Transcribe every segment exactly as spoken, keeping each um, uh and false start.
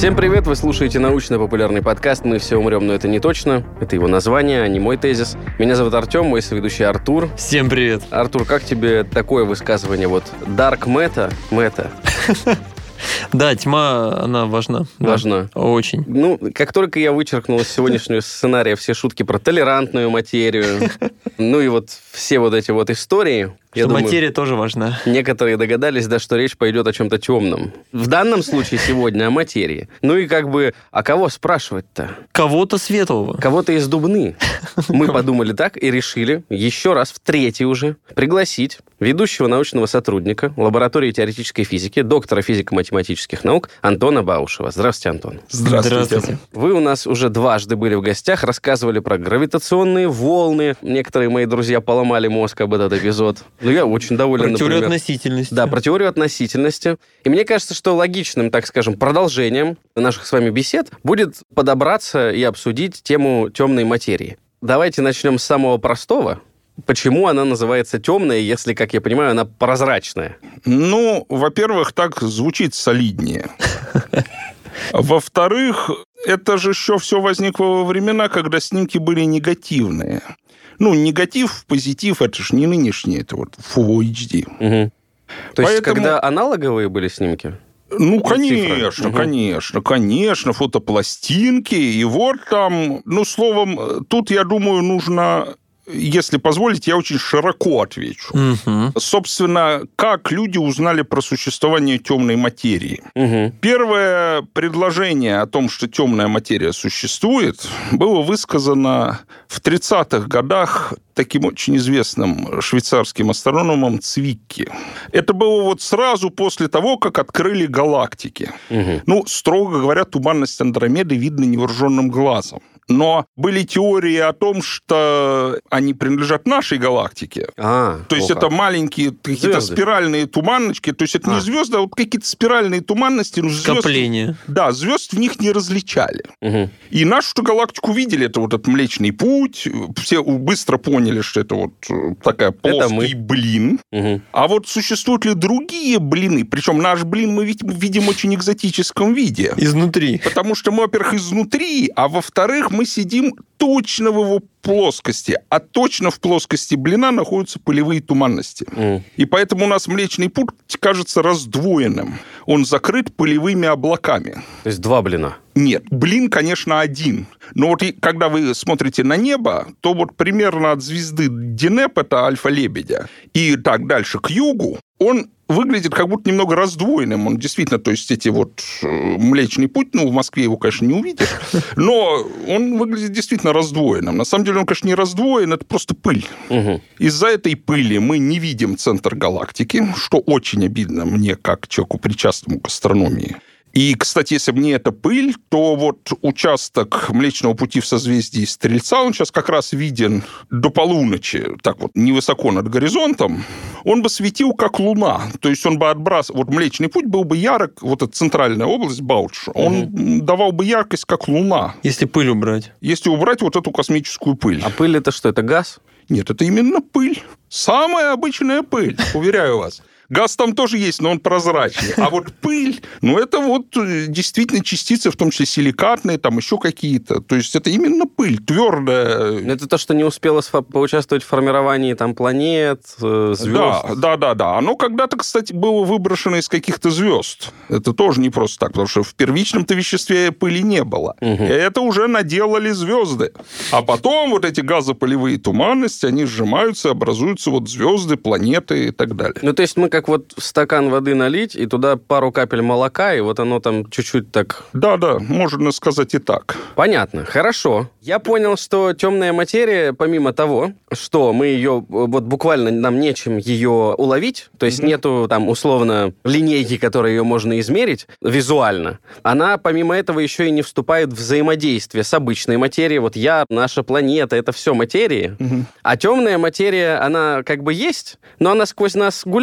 Всем привет, вы слушаете научно-популярный подкаст «Мы все умрем, но это не точно». Это его название, а не мой тезис. Меня зовут Артем, мой соведущий Артур. Всем привет. Артур, как тебе такое высказывание? Вот Dark Matter, Matter. Да, тьма, она важна. Важна. Да, очень. Ну, как только я вычеркнул из сегодняшнего сценария все шутки про толерантную материю, ну и вот все вот эти вот истории, что я думаю, материя тоже важна. Некоторые догадались, да, что речь пойдет о чем-то темном. В данном случае сегодня о материи. Ну и как бы, а кого спрашивать-то? Кого-то светлого. Кого-то из Дубны. Мы подумали так и решили еще раз, в третий уже, пригласить ведущего научного сотрудника лаборатории теоретической физики, доктора физико-математических наук Антона Баушева. Здравствуйте, Антон. Здравствуйте. Здравствуйте. Вы у нас уже дважды были в гостях, рассказывали про гравитационные волны. Некоторые мои друзья поломали мозг об этот эпизод. Ну, я очень доволен, Про теорию например. относительности. Да, про теорию относительности. И мне кажется, что логичным, так скажем, продолжением наших с вами бесед будет подобраться и обсудить тему темной материи. Давайте начнем с самого простого. Почему она называется темная, если, как я понимаю, она прозрачная? Ну, во-первых, так звучит солиднее. Во-вторых, это же еще все возникло во времена, когда снимки были негативные. Ну, негатив, позитив, это же не нынешнее, это вот Full эйч ди. Угу. То есть, Поэтому... когда аналоговые были снимки? Ну, конечно, угу. конечно, конечно, фотопластинки, и вот там, ну, словом, тут, я думаю, нужно... Если позволите, я очень широко отвечу. Угу. Собственно, как люди узнали про существование темной материи? Угу. Первое предложение о том, что темная материя существует, было высказано в тридцатых годах таким очень известным швейцарским астрономом Цвикки. Это было вот сразу после того, как открыли галактики. Угу. Ну, строго говоря, туманность Андромеды видно невооруженным глазом. Но были теории о том, что они принадлежат нашей галактике. А, то есть это маленькие какие-то звезды. Спиральные туманочки. То есть это а. не звезды, а вот какие-то спиральные туманности. Скопления. Звезд, да, звезд в них не различали. Угу. И нашу гalaktику видели. Это вот этот Млечный Путь. Все быстро поняли, что это вот такая плоский блин. Угу. А вот существуют ли другие блины? Причем наш блин мы видим, видим в очень экзотическом виде. Изнутри. Потому что мы, во-первых, изнутри, а во-вторых, мы сидим точно в его плоскости, а точно в плоскости блина находятся пылевые туманности. Mm. И поэтому у нас Млечный Путь кажется раздвоенным. Он закрыт пылевыми облаками. То есть два блина? Нет, блин, конечно, один. Но вот и, когда вы смотрите на небо, то вот примерно от звезды Денеп, это Альфа-Лебедя, и так дальше к югу, он выглядит как будто немного раздвоенным. Он действительно, то есть эти вот Млечный Путь, ну, в Москве его, конечно, не увидишь, но он выглядит действительно раздвоенным. На самом деле он, конечно, не раздвоен, это просто пыль. Угу. Из-за этой пыли мы не видим центр галактики, что очень обидно мне, как человеку, причастному к астрономии. И, кстати, если бы не эта пыль, то вот участок Млечного Пути в созвездии Стрельца, он сейчас как раз виден до полуночи, так вот, невысоко над горизонтом, он бы светил как луна. То есть он бы отбрасывал... Вот Млечный Путь был бы ярок, вот эта центральная область, Баудж, он угу. давал бы яркость как луна. Если пыль убрать. Если убрать вот эту космическую пыль. А пыль это что, это газ? Нет, это именно пыль. Самая обычная пыль, уверяю вас. Газ там тоже есть, но он прозрачный. А вот пыль, ну, это вот действительно частицы, в том числе силикатные, там еще какие-то. То есть это именно пыль, твердая. Это то, что не успело поучаствовать в формировании там планет, звезд. Да, да, да, да. Оно когда-то, кстати, было выброшено из каких-то звезд. Это тоже не просто так, потому что в первичном-то веществе пыли не было. Угу. И это уже наделали звезды. А потом вот эти газопылевые туманности, они сжимаются, образуются вот звезды, планеты и так далее. Ну, то есть мы как вот в стакан воды налить, и туда пару капель молока, и вот оно там чуть-чуть так... Да-да, можно сказать и так. Понятно, хорошо. Я понял, что темная материя, помимо того, что мы ее, вот буквально нам нечем ее уловить, то есть mm-hmm. нету там условно линейки, которой ее можно измерить визуально, она помимо этого еще и не вступает в взаимодействие с обычной материей. Вот я, наша планета, это все материи. Mm-hmm. А темная материя, она как бы есть, но она сквозь нас гуляет,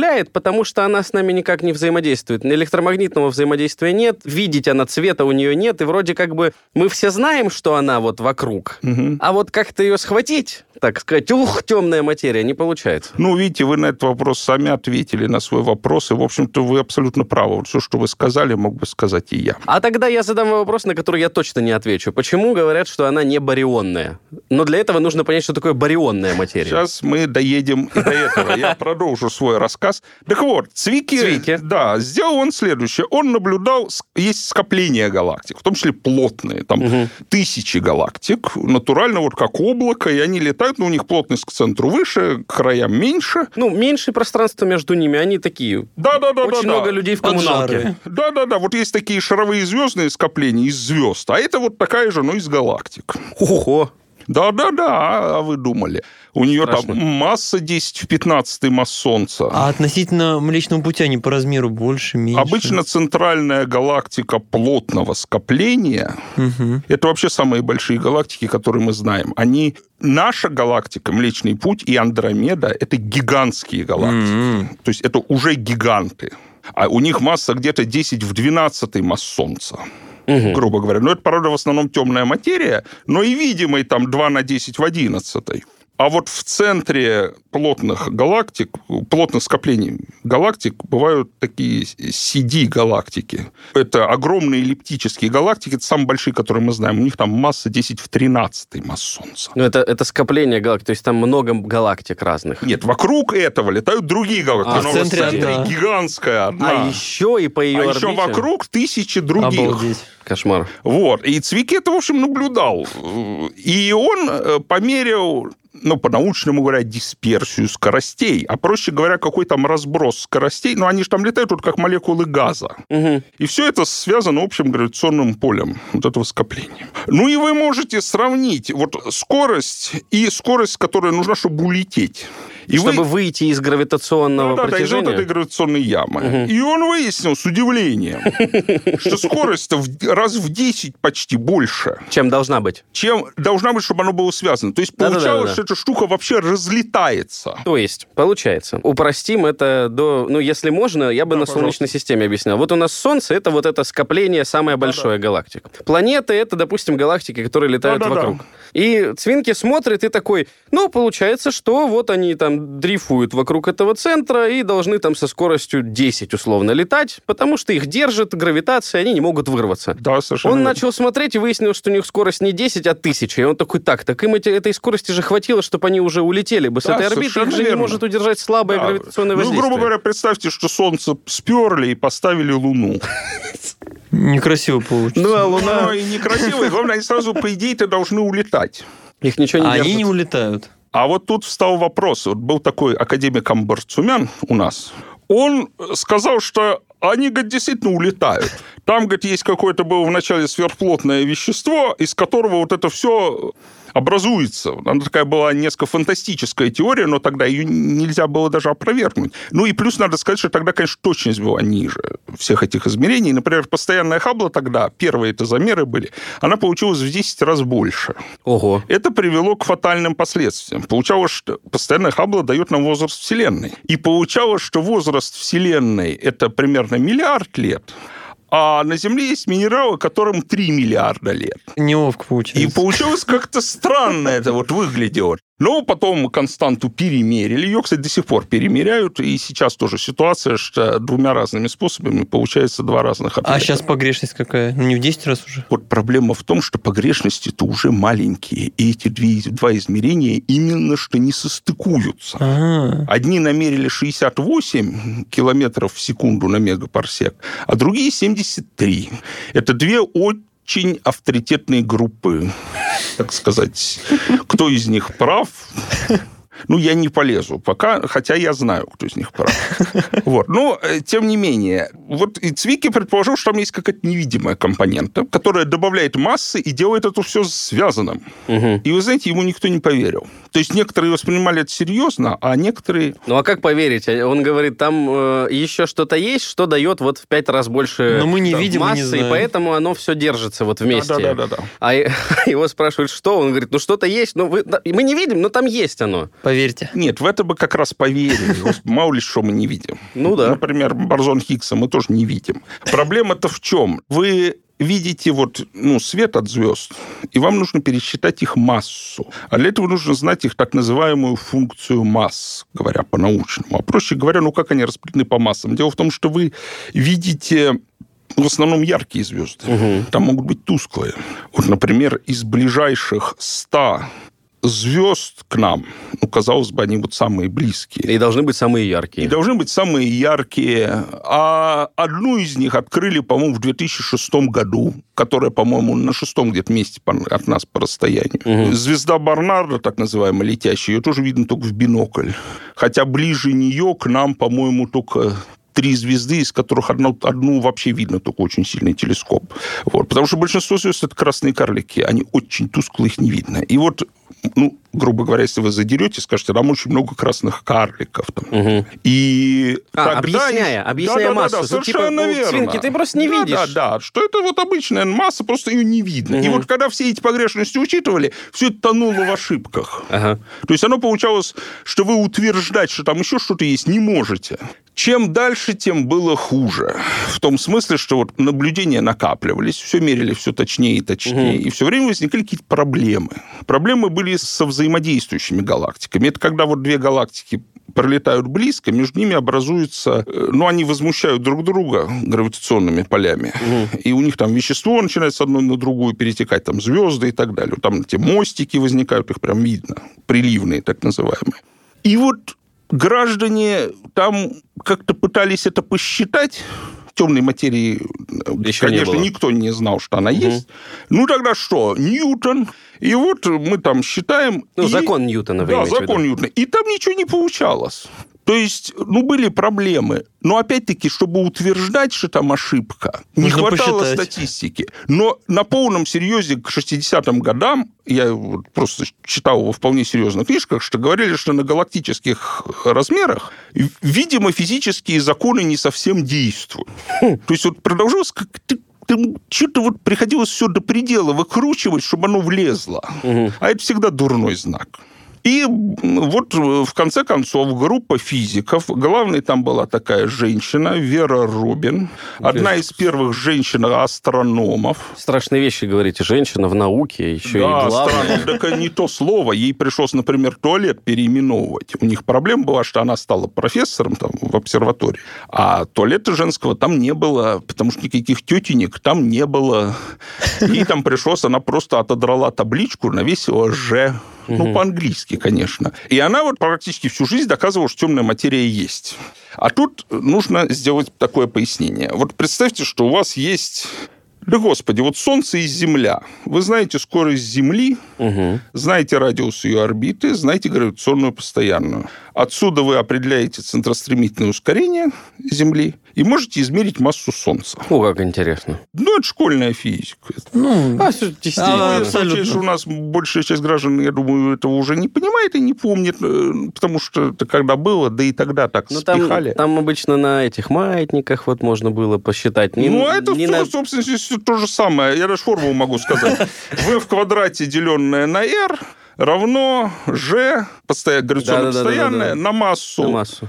потому что она с нами никак не взаимодействует. Электромагнитного взаимодействия нет, видеть она цвета у нее нет, и вроде как бы мы все знаем, что она вот вокруг, Угу. а вот как-то ее схватить, так сказать, ух, темная материя, не получается. Ну, видите, вы на этот вопрос сами ответили, на свой вопрос, и, в общем-то, вы абсолютно правы. Вот все, что вы сказали, мог бы сказать и я. А тогда я задам вопрос, на который я точно не отвечу. Почему говорят, что она не барионная? Но для этого нужно понять, что такое барионная материя. Сейчас мы доедем и до этого. Я продолжу свой рассказ. Так вот, Цвики, Цвики. Да, сделал он следующее. Он наблюдал, есть скопления галактик, в том числе плотные, там Угу. тысячи галактик, натурально вот как облако, и они летают, но у них плотность к центру выше, к краям меньше. Ну, меньше пространства между ними, они такие. Да-да-да. Очень много людей в коммуналке. Поджары. Да-да-да, вот есть такие шаровые звездные скопления из звезд, а это вот такая же, но из галактик. Ого! Да-да-да, а вы думали? У нее Страшно. там масса десять в пятнадцатой масс Солнца. А относительно Млечного Пути они по размеру больше, меньше? Обычно центральная галактика плотного скопления, Мгм. это вообще самые большие галактики, которые мы знаем. Они, наша галактика, Млечный Путь и Андромеда, это гигантские галактики. М-м. То есть это уже гиганты. А у них масса где-то десять в двенадцатой масс Солнца. Мгм. Грубо говоря. Но это, правда, в основном темная материя, но и видимой там два на десять в одиннадцатой. А вот в центре плотных галактик, плотных скоплений галактик бывают такие си ди-галактики. Это огромные эллиптические галактики, это самые большие, которые мы знаем. У них там масса десять в тринадцатой масс Солнца. Ну, это, это скопление галактик, то есть там много галактик разных. Нет, вокруг этого летают другие галактики. А но в центре в центре одна. гигантская одна. А еще и по ее А орбите... еще вокруг тысячи других. Обалдеть. Кошмар. Вот. И Цвики это, в общем, наблюдал. И он э, померил, ну, по-научному говоря, дисперсию скоростей. А проще говоря, какой там разброс скоростей. Ну, они же там летают вот как молекулы газа. Угу. И все это связано общим гравитационным полем вот этого скопления. Ну, и вы можете сравнить вот скорость и скорость, которая нужна, чтобы улететь. И Чтобы вы... выйти из гравитационного Да, да, из вот притяжения. этой гравитационной ямы. Мгм. И он выяснил с удивлением, что скорость-то в- раз в десять почти больше, Чем должна быть. чем должна быть, чтобы оно было связано. То есть Да-да-да-да. получалось, что эта штука вообще разлетается. То есть, получается, упростим это до... Ну, если можно, я бы Да, на пожалуйста. Солнечной системе объяснял. Вот у нас Солнце — это вот это скопление самое большое галактик. Планеты — это, допустим, галактики, которые летают Да-да-да. вокруг. И Цвинки смотрит и такой, ну, получается, что вот они там дрейфуют вокруг этого центра и должны там со скоростью десять условно летать, потому что их держит гравитация, они не могут вырваться. Да, совершенно Он верно. начал смотреть и выяснил, что у них скорость не десять, а тысяча. И он такой, так, так им эти- этой скорости же хватило, чтобы они уже улетели бы с Да, этой орбиты. Их совершенно же не верно. может удержать слабое Да. гравитационное Ну, воздействие. грубо говоря, представьте, что Солнце сперли и поставили Луну. Некрасиво получится. Ну, а Ну, Луна... и некрасиво, и главное, они сразу, по идее-то, должны улетать. Их ничего не А держит. они не улетают. А вот тут встал вопрос. Вот был такой академик Амбарцумян у нас. Он сказал, что они, говорит, действительно улетают. Там, говорит, есть какое-то было вначале сверхплотное вещество, из которого вот это все образуется. Она такая была несколько фантастическая теория, но тогда ее нельзя было даже опровергнуть. Ну и плюс надо сказать, что тогда, конечно, точность была ниже всех этих измерений. Например, постоянная Хаббла тогда, первые это замеры были, она получилась в десять раз больше. Ого. Это привело к фатальным последствиям. Получалось, что постоянная Хаббла дает нам возраст Вселенной. И получалось, что возраст Вселенной – это примерно миллиард лет, а на Земле есть минералы, которым три миллиарда лет. Неловко получается. И получилось как-то странно это вот выглядело. Но потом константу перемерили. Ее, кстати, до сих пор перемеряют. И сейчас тоже ситуация, что двумя разными способами получается два разных ответа. А сейчас погрешность какая? Ну, не в десять раз уже? Вот проблема в том, что погрешности-то уже маленькие. И эти две, два измерения именно что не состыкуются. А, Одни намерили шестьдесят восемь километров в секунду на мегапарсек, а другие семьдесят три. Это две очень авторитетные группы, так сказать. Кто из них прав? Ну, я не полезу пока, хотя я знаю, кто из них прав. Вот. Но, э, тем не менее, вот и Цвики предположил, что там есть какая-то невидимая компонента, которая добавляет массы и делает это все связанным. Угу. И, вы знаете, ему никто не поверил. То есть некоторые воспринимали это серьезно, а некоторые... Ну, а как поверить? Он говорит, там э, еще что-то есть, что дает вот в пять раз больше Но мы не да, видим и массы, не и знаем. поэтому оно все держится вот вместе. Да-да-да. А его спрашивают, что? Он говорит, ну, что-то есть, ну, вы... да, мы не видим, но там есть оно. Поверьте Поверьте. Нет, в это бы как раз поверили. Мало ли что мы не видим. Ну да. Например, бозон Хиггса мы тоже не видим. Проблема-то в чем? Вы видите вот, ну, свет от звезд, и вам нужно пересчитать их массу. А для этого нужно знать их так называемую функцию масс, говоря по-научному. А проще говоря, ну, как они распределены по массам? Дело в том, что вы видите в основном яркие звезды. Угу. Там могут быть тусклые. Вот, например, из ближайших ста звезд к нам, ну, казалось бы, они вот самые близкие. И должны быть самые яркие. И должны быть самые яркие. А одну из них открыли, по-моему, в две тысячи шестом году, которая, по-моему, на шестом где-то месте от нас по расстоянию. Угу. Звезда Барнарда, так называемая, летящая, ее тоже видно только в бинокль. Хотя ближе нее к нам, по-моему, только три звезды, из которых одну, одну вообще видно только очень сильный телескоп. Вот. Потому что большинство звезд – это красные карлики. Они очень тусклые, их не видно. И вот, ну, грубо говоря, если вы задерете, скажете, там очень много красных карликов. Там. Угу. И а, тогда... объясняя, объясняя да, массу. Да, да, совершенно типа, верно. Свинки ты просто не да, видишь. Да, да, что это вот обычная масса, просто ее не видно. Угу. И вот когда все эти погрешности учитывали, все это тонуло в ошибках. Ага. То есть оно получалось, что вы утверждать, что там еще что-то есть, не можете. Чем дальше, тем было хуже. В том смысле, что вот наблюдения накапливались, все мерили все точнее и точнее, угу. и все время возникали какие-то проблемы. Проблемы были со взаимодействующими галактиками. Это когда вот две галактики пролетают близко, между ними образуются... Ну, они возмущают друг друга гравитационными полями. Угу. И у них там вещество начинает с одной на другую перетекать, там звезды и так далее. Там эти мостики возникают, их прям видно. Приливные, так называемые. И вот граждане там как-то пытались это посчитать. Темной материи, еще конечно, не никто не знал, что она угу. есть. Ну, тогда что? Ньютон. И вот мы там считаем... Ну, и... закон Ньютона, вы Да, закон Ньютона. И там ничего не получалось. То есть, ну, были проблемы. Но, опять-таки, чтобы утверждать, что там ошибка, не Нужно хватало посчитать. Статистики. Но на полном серьезе к шестидесятым годам, я вот просто читал его в вполне серьезных книжках, что говорили, что на галактических размерах, видимо, физические законы не совсем действуют. Хм. То есть, вот продолжалось как-то... Что-то вот приходилось все до предела выкручивать, чтобы оно влезло. Угу. А это всегда дурной знак. И вот в конце концов группа физиков, главной там была такая женщина, Вера Рубин, одна из первых женщин-астрономов. Страшные вещи говорите, женщина в науке, еще да, и главная. Да, так не то слово, ей пришлось, например, туалет переименовывать. У них проблема была, что она стала профессором там, в обсерватории, а туалета женского там не было, потому что никаких тетенек там не было. Ей там пришлось, она просто отодрала табличку, навесила «Ж». Ну, угу. по-английски, конечно. И она вот практически всю жизнь доказывала, что темная материя есть. А тут нужно сделать такое пояснение. Вот представьте, что у вас есть... Да, господи, вот Солнце и Земля. Вы знаете скорость Земли, угу. знаете радиус ее орбиты, знаете гравитационную постоянную. Отсюда вы определяете центростремительное ускорение Земли и можете измерить массу Солнца. О, как интересно. Ну, это школьная физика. Ну, а, действительно. А, случае, что у нас большая часть граждан, я думаю, этого уже не понимает и не помнит, потому что это когда было, да и тогда так ну, спихали. Там, там обычно на этих маятниках вот можно было посчитать. Не, ну, это, не в, на... собственно, то же самое. Я даже формулу могу сказать. V в квадрате, деленное на R, равно G, постоянно, гравитационно да, постоянное, да, да, да, да. на массу, на массу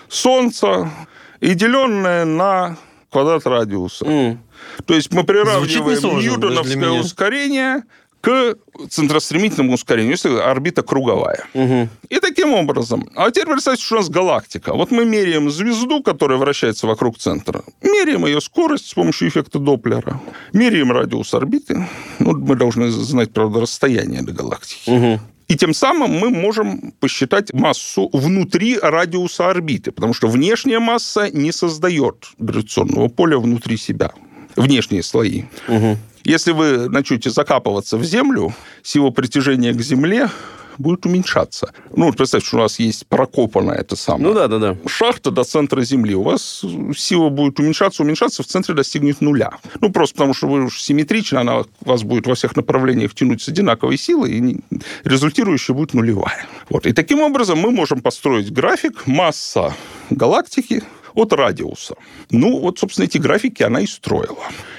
Солнца и деленное на квадрат радиуса. Mm. То есть мы приравниваем ньютоновское ускорение к центростремительному ускорению, если орбита круговая. Угу. И таким образом. А теперь представьте, что у нас галактика. Вот мы меряем звезду, которая вращается вокруг центра. Меряем ее скорость с помощью эффекта Доплера. Меряем радиус орбиты. Ну, мы должны знать, правда, расстояние до галактики. Угу. И тем самым мы можем посчитать массу внутри радиуса орбиты, потому что внешняя масса не создает гравитационного поля внутри себя. Внешние слои. Угу. Если вы начнете закапываться в Землю, сила притяжения к Земле будет уменьшаться. Ну, вот представьте, что у нас есть прокопанная это самое. Ну, да, да, да. Шахта до центра Земли. У вас сила будет уменьшаться, уменьшаться, в центре достигнет нуля. Ну, просто потому что вы уж симметричны, она вас будет во всех направлениях тянуть с одинаковой силой, и результирующая будет нулевая. Вот. И таким образом мы можем построить график масса галактики от радиуса. Ну, вот, собственно, эти графики она и строила.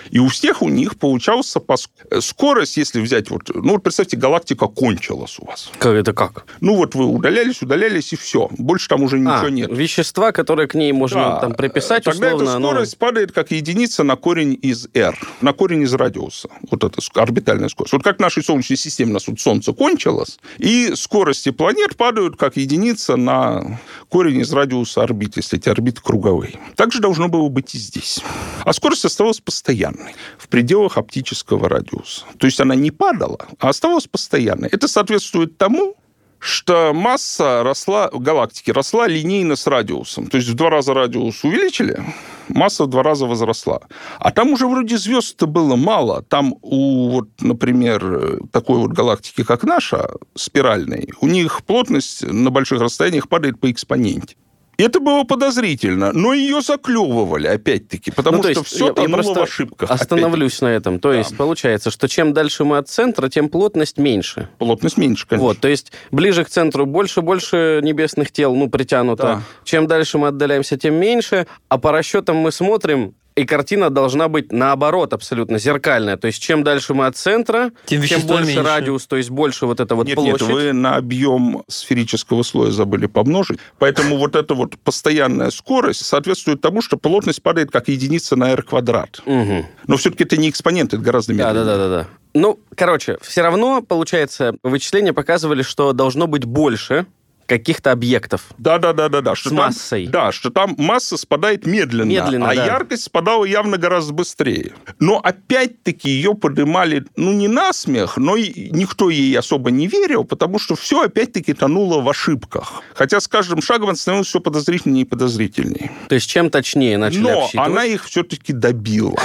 И у всех у них получался пос... скорость, если взять... Вот, ну, вот представьте, галактика кончилась у вас. Как это как? Ну, вот вы удалялись, удалялись, и все. Больше там уже ничего а, нет. Вещества, которые к ней можно да. там приписать, Тогда условно... эта скорость оно... падает как единица на корень из R, на корень из радиуса. Вот это орбитальная скорость. Вот как в нашей Солнечной системе у нас вот Солнце кончилось, и скорости планет падают как единица на корень из радиуса орбит, если эти орбиты круговые. Так же должно было быть и здесь. А скорость оставалась постоянной, в пределах оптического радиуса. То есть она не падала, а оставалась постоянной. Это соответствует тому, что масса росла, галактики росла линейно с радиусом. То есть в два раза радиус увеличили, масса в два раза возросла. А там уже вроде звезд-то было мало. Там у, вот, например, такой вот галактики, как наша, спиральной, у них плотность на больших расстояниях падает по экспоненте. Это было подозрительно, но ее заклевывали, опять-таки, потому ну, что все тонуло в ошибках. Остановлюсь на этом. То да. есть, получается, что чем дальше мы от центра, тем плотность меньше. Плотность меньше, конечно. Вот, то есть, ближе к центру больше-больше небесных тел, ну, притянуто. Да. Чем дальше мы отдаляемся, тем меньше. А по расчетам мы смотрим, и картина должна быть наоборот, абсолютно зеркальная. То есть, чем дальше мы от центра, тем, тем больше меньше. Радиус, то есть больше вот это вот нет, площадь. Нет, вы на объем сферического слоя забыли помножить. Поэтому вот эта вот постоянная скорость соответствует тому, что плотность падает как единица на r квадрат. Угу. Но все-таки это не экспонент, это гораздо медленнее. Да-да-да. Ну, короче, все равно, получается, вычисления показывали, что должно быть больше каких-то объектов. Да-да-да-да. С массой. Да, что там масса спадает медленно, медленно а да. яркость спадала явно гораздо быстрее. Но опять-таки ее поднимали, ну, не на смех, но и никто ей особо не верил, потому что все опять-таки тонуло в ошибках. Хотя с каждым шагом это становилось все подозрительнее и подозрительнее. То есть чем точнее начали Но обсчитывать? она их все-таки добила.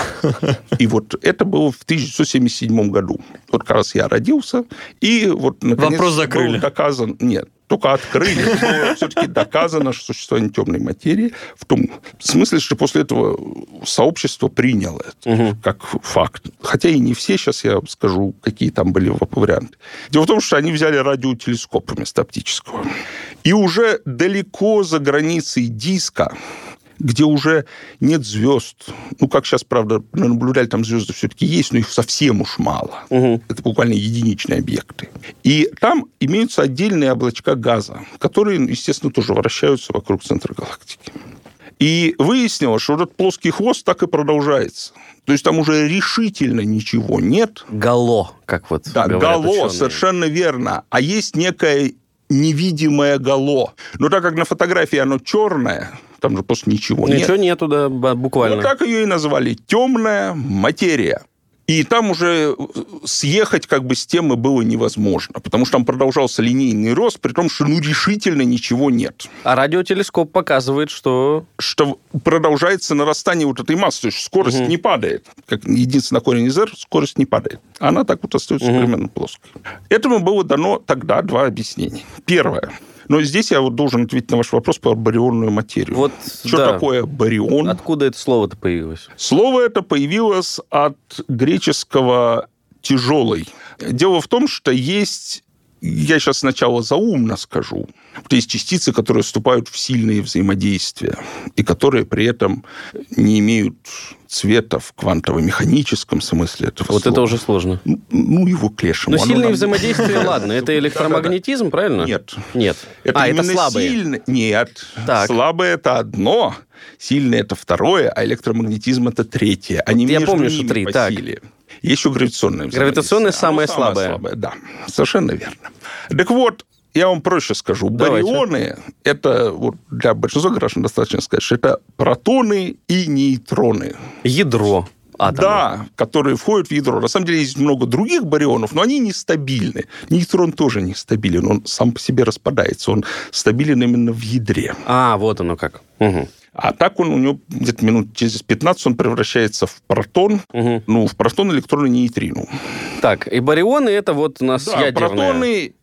И вот это было в тысяча девятьсот семьдесят седьмом году. Вот как раз я родился, и вот наконец вопрос закрыли. Был доказан... Нет. Только открыли. Было все-таки доказано, что существование темной материи в том смысле, что после этого сообщество приняло это угу. как факт. Хотя и не все, сейчас я скажу, какие там были варианты. Дело в том, что они взяли радиотелескоп вместо оптического. И уже далеко за границей диска, где уже нет звезд. Ну, как сейчас, правда, наблюдали, там звезды все-таки есть, но их совсем уж мало. Угу. Это буквально единичные объекты. И там имеются отдельные облачка газа, которые, естественно, тоже вращаются вокруг центра галактики. И выяснилось, что этот плоский хвост так и продолжается. То есть там уже решительно ничего нет. Гало, как вот да, говорят гало, ученые. совершенно верно. А есть некое невидимое гало. Но так как на фотографии оно черное, там же просто ничего нет. Ничего нету, да, буквально. Вот так ее и назвали. Темная материя. И там уже съехать как бы с темы было невозможно, потому что там продолжался линейный рост, при том, что ну решительно ничего нет. А радиотелескоп показывает, что... Что продолжается нарастание вот этой массы, то есть скорость угу. не падает. Как единственный корень из R, скорость не падает. Она так вот остается угу. примерно плоской. Этому было дано тогда два объяснения. Первое. Но здесь я вот должен ответить на ваш вопрос про барионную материю. Вот, что да. такое барион? Откуда это слово-то появилось? Слово это появилось от греческого «тяжелый». Дело в том, что есть... Я сейчас сначала заумно скажу. Есть частицы, которые вступают в сильные взаимодействия, и которые при этом не имеют цвета в квантово-механическом смысле этого Вот слова. Это уже сложно. Ну, его к лешему. Но сильные нам... взаимодействия, ладно. Это электромагнетизм, правильно? Нет. Нет. Это а, это слабые? Сильно... Нет. Так. Слабое – это одно, сильное – это второе, а электромагнетизм – это третье. Они вот я между помню, ними что три. по так. силе. Есть еще гравитационное взаимодействие. Гравитационное самое, самое слабое. слабое. Да, совершенно верно. Так вот, я вам проще скажу. Давайте. Барионы – это вот для большинства граждан достаточно сказать, что это протоны и нейтроны. Ядро атома. Да, которые входят в ядро. На самом деле есть много других барионов, но они нестабильны. Нейтрон тоже нестабилен. Он сам по себе распадается. Он стабилен именно в ядре. А, вот оно как. Угу. А так он у него где-то минут через пятнадцать он превращается в протон, угу. ну, в протон, электрон и нейтрину. Так, и барионы это вот у нас да, ядерные. Протоны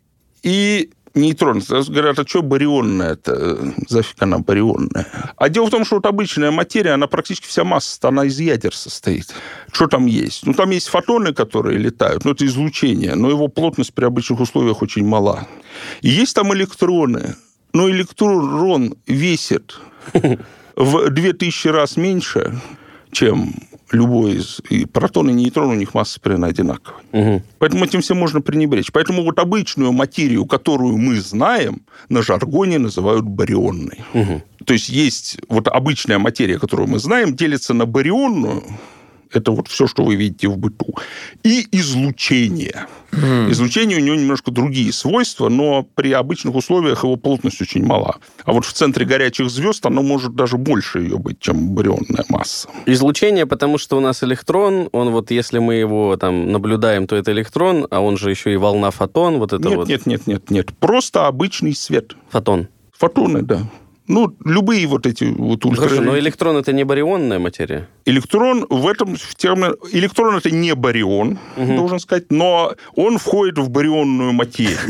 и нейтроны. Говорят, а что барионная-то? Зафиг она барионная. А дело в том, что вот обычная материя, она практически вся масса, она из ядер состоит. Что там есть? Ну, там есть фотоны, которые летают, но это излучение, но его плотность при обычных условиях очень мала. И есть там электроны, но электрон весит в две тысячи раз меньше, чем любой из... И протон, и нейтрон, у них масса примерно одинаковая. Угу. Поэтому этим всем можно пренебречь. Поэтому вот обычную материю, которую мы знаем, на жаргоне называют барионной. Угу. То есть есть вот обычная материя, которую мы знаем, делится на барионную. Это вот все, что вы видите в быту. И излучение. Mm. Излучение у него немножко другие свойства, но при обычных условиях его плотность очень мала. А вот в центре горячих звезд оно может даже больше ее быть, чем барионная масса. Излучение, потому что у нас электрон, он вот, если мы его там наблюдаем, то это электрон, а он же еще и волна фотон, вот это нет, вот. Нет, нет, нет, нет. Просто обычный свет. Фотон. Фотоны, да. Ну, любые вот эти вот ультра... Хорошо, но электрон – это не барионная материя? Электрон в этом термине... Электрон – это не барион, угу. должен сказать, но он входит в барионную материю.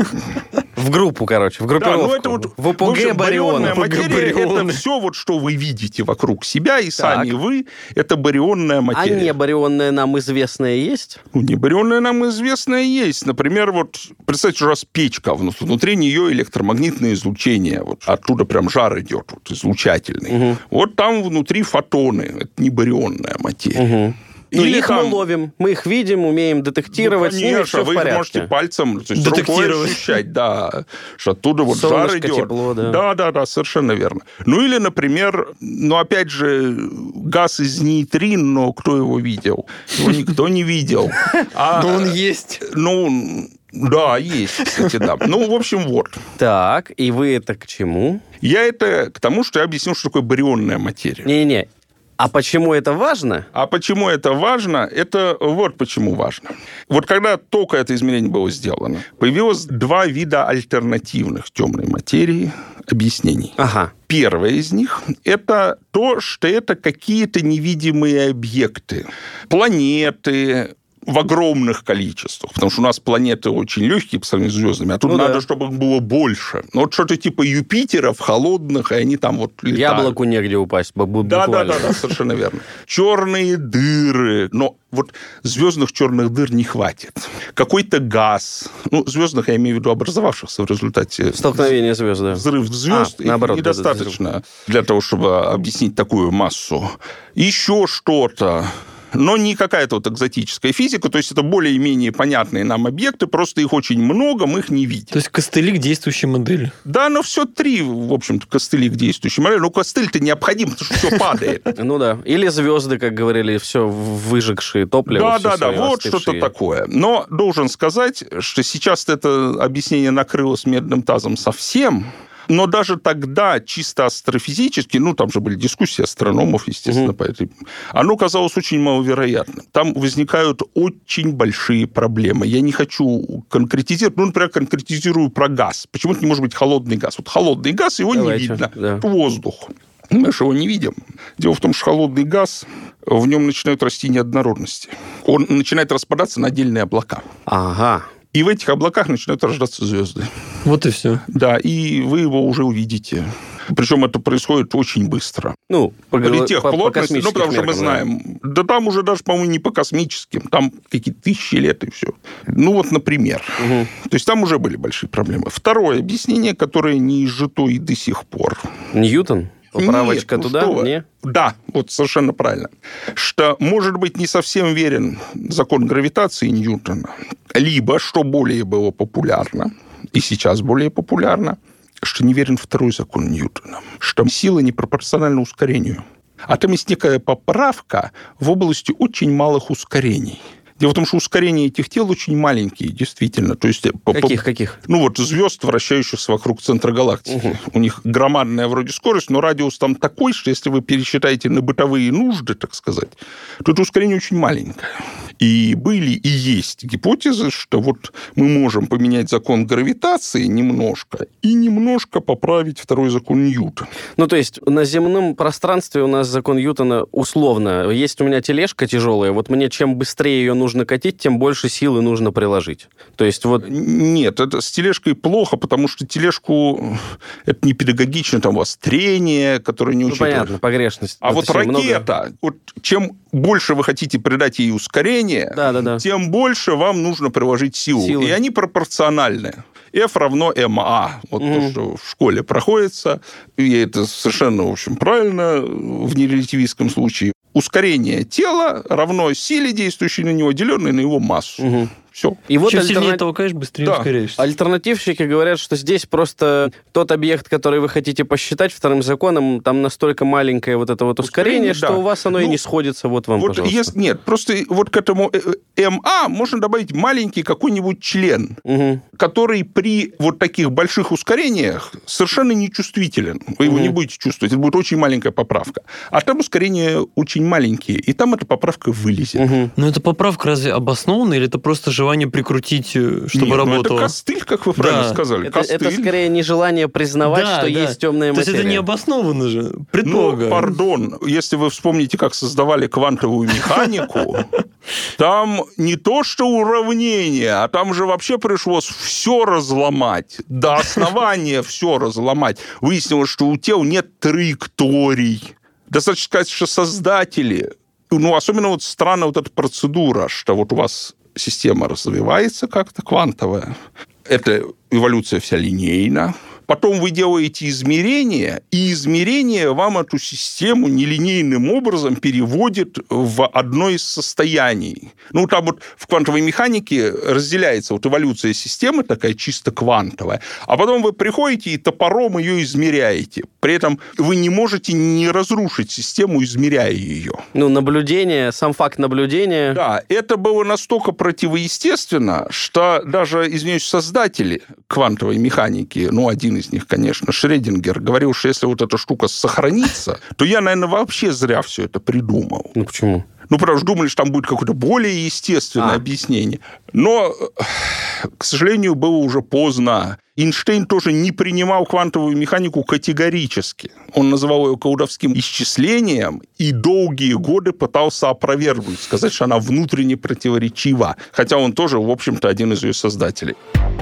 В группу, короче, в группировку. Да, ну это вот, в ОПГ барионная материя – это все, вот, что вы видите вокруг себя, и так. Сами вы – это барионная материя. А не барионная нам известная есть? Ну, не барионная нам известная есть. Например, вот представьте, у вас печка, внутри нее электромагнитное излучение. Вот оттуда прям жар идет, вот, излучательный. Угу. Вот там внутри фотоны. Это не барионная материя. Угу. Ну, их там... мы ловим, мы их видим, умеем детектировать, ну, конечно, с ними все вы в порядке. Их можете пальцем, то есть рукой ощущать, да, что оттуда вот солнышко, жар идет. Тепло, да. Да, да, да, совершенно верно. Ну, или, например, ну, опять же, газ из нейтрин, но кто его видел? Его никто не видел. Но он есть. Ну, да, есть, кстати, да. Ну, в общем, вот. Так, и вы это к чему? Я это к тому, что я объяснил, что такое барионная материя. Не-не-не. А почему это важно? А почему это важно? Это вот почему важно. Вот когда только это измерение было сделано, появилось два вида альтернативных темной материи объяснений. Ага. Первое из них – это то, что это какие-то невидимые объекты. Планеты, в огромных количествах, потому что у нас планеты очень легкие по сравнению с звездами, а тут ну, надо, да. чтобы их было больше. Ну, вот что-то типа Юпитеров, холодных, и они там вот летают. Яблоку негде упасть, буквально. Да, да, да, да, совершенно верно. Черные дыры. Но вот звездных черных дыр не хватит. Какой-то газ. Ну, звездных, я имею в виду образовавшихся в результате... Столкновения звезд, да. Взрыв звезд. А, наоборот, недостаточно да, да, для того, чтобы объяснить такую массу. Еще что-то. Но не какая-то вот экзотическая физика, то есть это более-менее понятные нам объекты, просто их очень много, мы их не видим. То есть костыли к действующей модели. Да, но все три, в общем-то, костыли к действующей модели. Но костыль-то необходим, потому что все падает. Ну да. Или звезды, как говорили, все выжигшие топливо. Да, да, да, вот что-то такое. Но должен сказать, что сейчас это объяснение накрылось медным тазом совсем. Но даже тогда, чисто астрофизически, ну, там же были дискуссии астрономов, естественно, угу. по этой... оно казалось очень маловероятным. Там возникают очень большие проблемы. Я не хочу конкретизировать, ну, например, конкретизирую про газ. Почему это не может быть холодный газ? Вот холодный газ, его Давайте. не видно. Да. Воздух. Мы же его не видим. Дело в том, что холодный газ, в нем начинают расти неоднородности. Он начинает распадаться на отдельные облака. Ага. И в этих облаках начинают рождаться звезды. Вот и все. Да, и вы его уже увидите. Причем это происходит очень быстро. Ну, по, при тех по, плотностях, по ну, потому что меркам, мы знаем. Да. да там уже даже, по-моему, не по космическим. Там какие-то тысячи лет и все. Ну, вот, например. Угу. То есть там уже были большие проблемы. Второе объяснение, которое не изжито и до сих пор. Ньютон? Поправочка Нет, туда? Ну, не? Да, вот совершенно правильно. Что, может быть, не совсем верен закон гравитации Ньютона, либо, что более было популярно, и сейчас более популярно, что не верен второй закон Ньютона, что сила не пропорциональна ускорению. А там есть некая поправка в области очень малых ускорений. Дело в том, что ускорения этих тел очень маленькие, действительно. То есть, каких, по, каких? Ну, вот звезд, вращающихся вокруг центра галактики. Угу. У них громадная вроде скорость, но радиус там такой, что если вы пересчитаете на бытовые нужды, так сказать, то это ускорение очень маленькое. И были, и есть гипотезы, что вот мы можем поменять закон гравитации немножко и немножко поправить второй закон Ньютона. Ну, то есть на земном пространстве у нас закон Ньютона условно. Есть у меня тележка тяжелая, вот мне чем быстрее ее нужно катить, тем больше силы нужно приложить. То есть вот... Нет, это с тележкой плохо, потому что тележку... Это не педагогично, там у вас трение, которое не ну, учитывает. понятно, погрешность. А вот ракета, много... вот чем больше вы хотите придать ей ускорение, да, да, да. тем больше вам нужно приложить силу. Силы. И они пропорциональны. F равно ma. Вот угу. то, что в школе проходится. И это совершенно, в общем, правильно в нерелятивистском случае. ускорение тела равно силе, действующей на него, деленной на его массу. Угу. Все. И вот Чем альтерна... сильнее толкаешь, быстрее Да. ускоряешься. Альтернативщики говорят, что здесь просто тот объект, который вы хотите посчитать вторым законом, там настолько маленькое вот это вот ускорение, Ускорение, что да. у вас оно Ну, и не сходится. Вот вам, Вот пожалуйста. если, нет, просто вот к этому МА можно добавить маленький какой-нибудь член, Угу. который при вот таких больших ускорениях совершенно не чувствителен. Вы его Мгм. не будете чувствовать. Это будет очень маленькая поправка. А там ускорения очень маленькие, и там эта поправка вылезет. Угу. Но эта поправка разве обоснована, или это просто желание прикрутить, э, чтобы Нет, ну работало? это костыль, как вы правильно Да. сказали. Это, Костыль. это скорее нежелание признавать, Да, что да. есть темная То есть материя. это не обосновано же, Ну, предполагаю. пардон, если вы вспомните, как создавали квантовую механику, там не то что уравнение, а там же вообще пришлось все разломать, до основания все разломать. Выяснилось, что у тел нет траекторий. Достаточно сказать, что создатели, ну, особенно вот странная вот эта процедура, что вот у вас система развивается как-то квантовая, эта эволюция вся линейна. Потом вы делаете измерения, и измерение вам эту систему нелинейным образом переводит в одно из состояний. Ну, там вот в квантовой механике разделяется вот эволюция системы, такая чисто квантовая, а потом вы приходите и топором ее измеряете. При этом вы не можете не разрушить систему, измеряя ее. Ну, наблюдение, сам факт наблюдения. Да, это было настолько противоестественно, что даже, извиняюсь, создатели квантовой механики, ну, один из них, конечно, Шрёдингер, говорил, что если вот эта штука сохранится, то я, наверное, вообще зря все это придумал. Ну, почему? Ну, потому что думали, что там будет какое-то более естественное А. объяснение. Но, к сожалению, было уже поздно. Эйнштейн тоже не принимал квантовую механику категорически. Он называл ее колдовским исчислением и долгие годы пытался опровергнуть, сказать, что она внутренне противоречива. Хотя он тоже, в общем-то, один из ее создателей.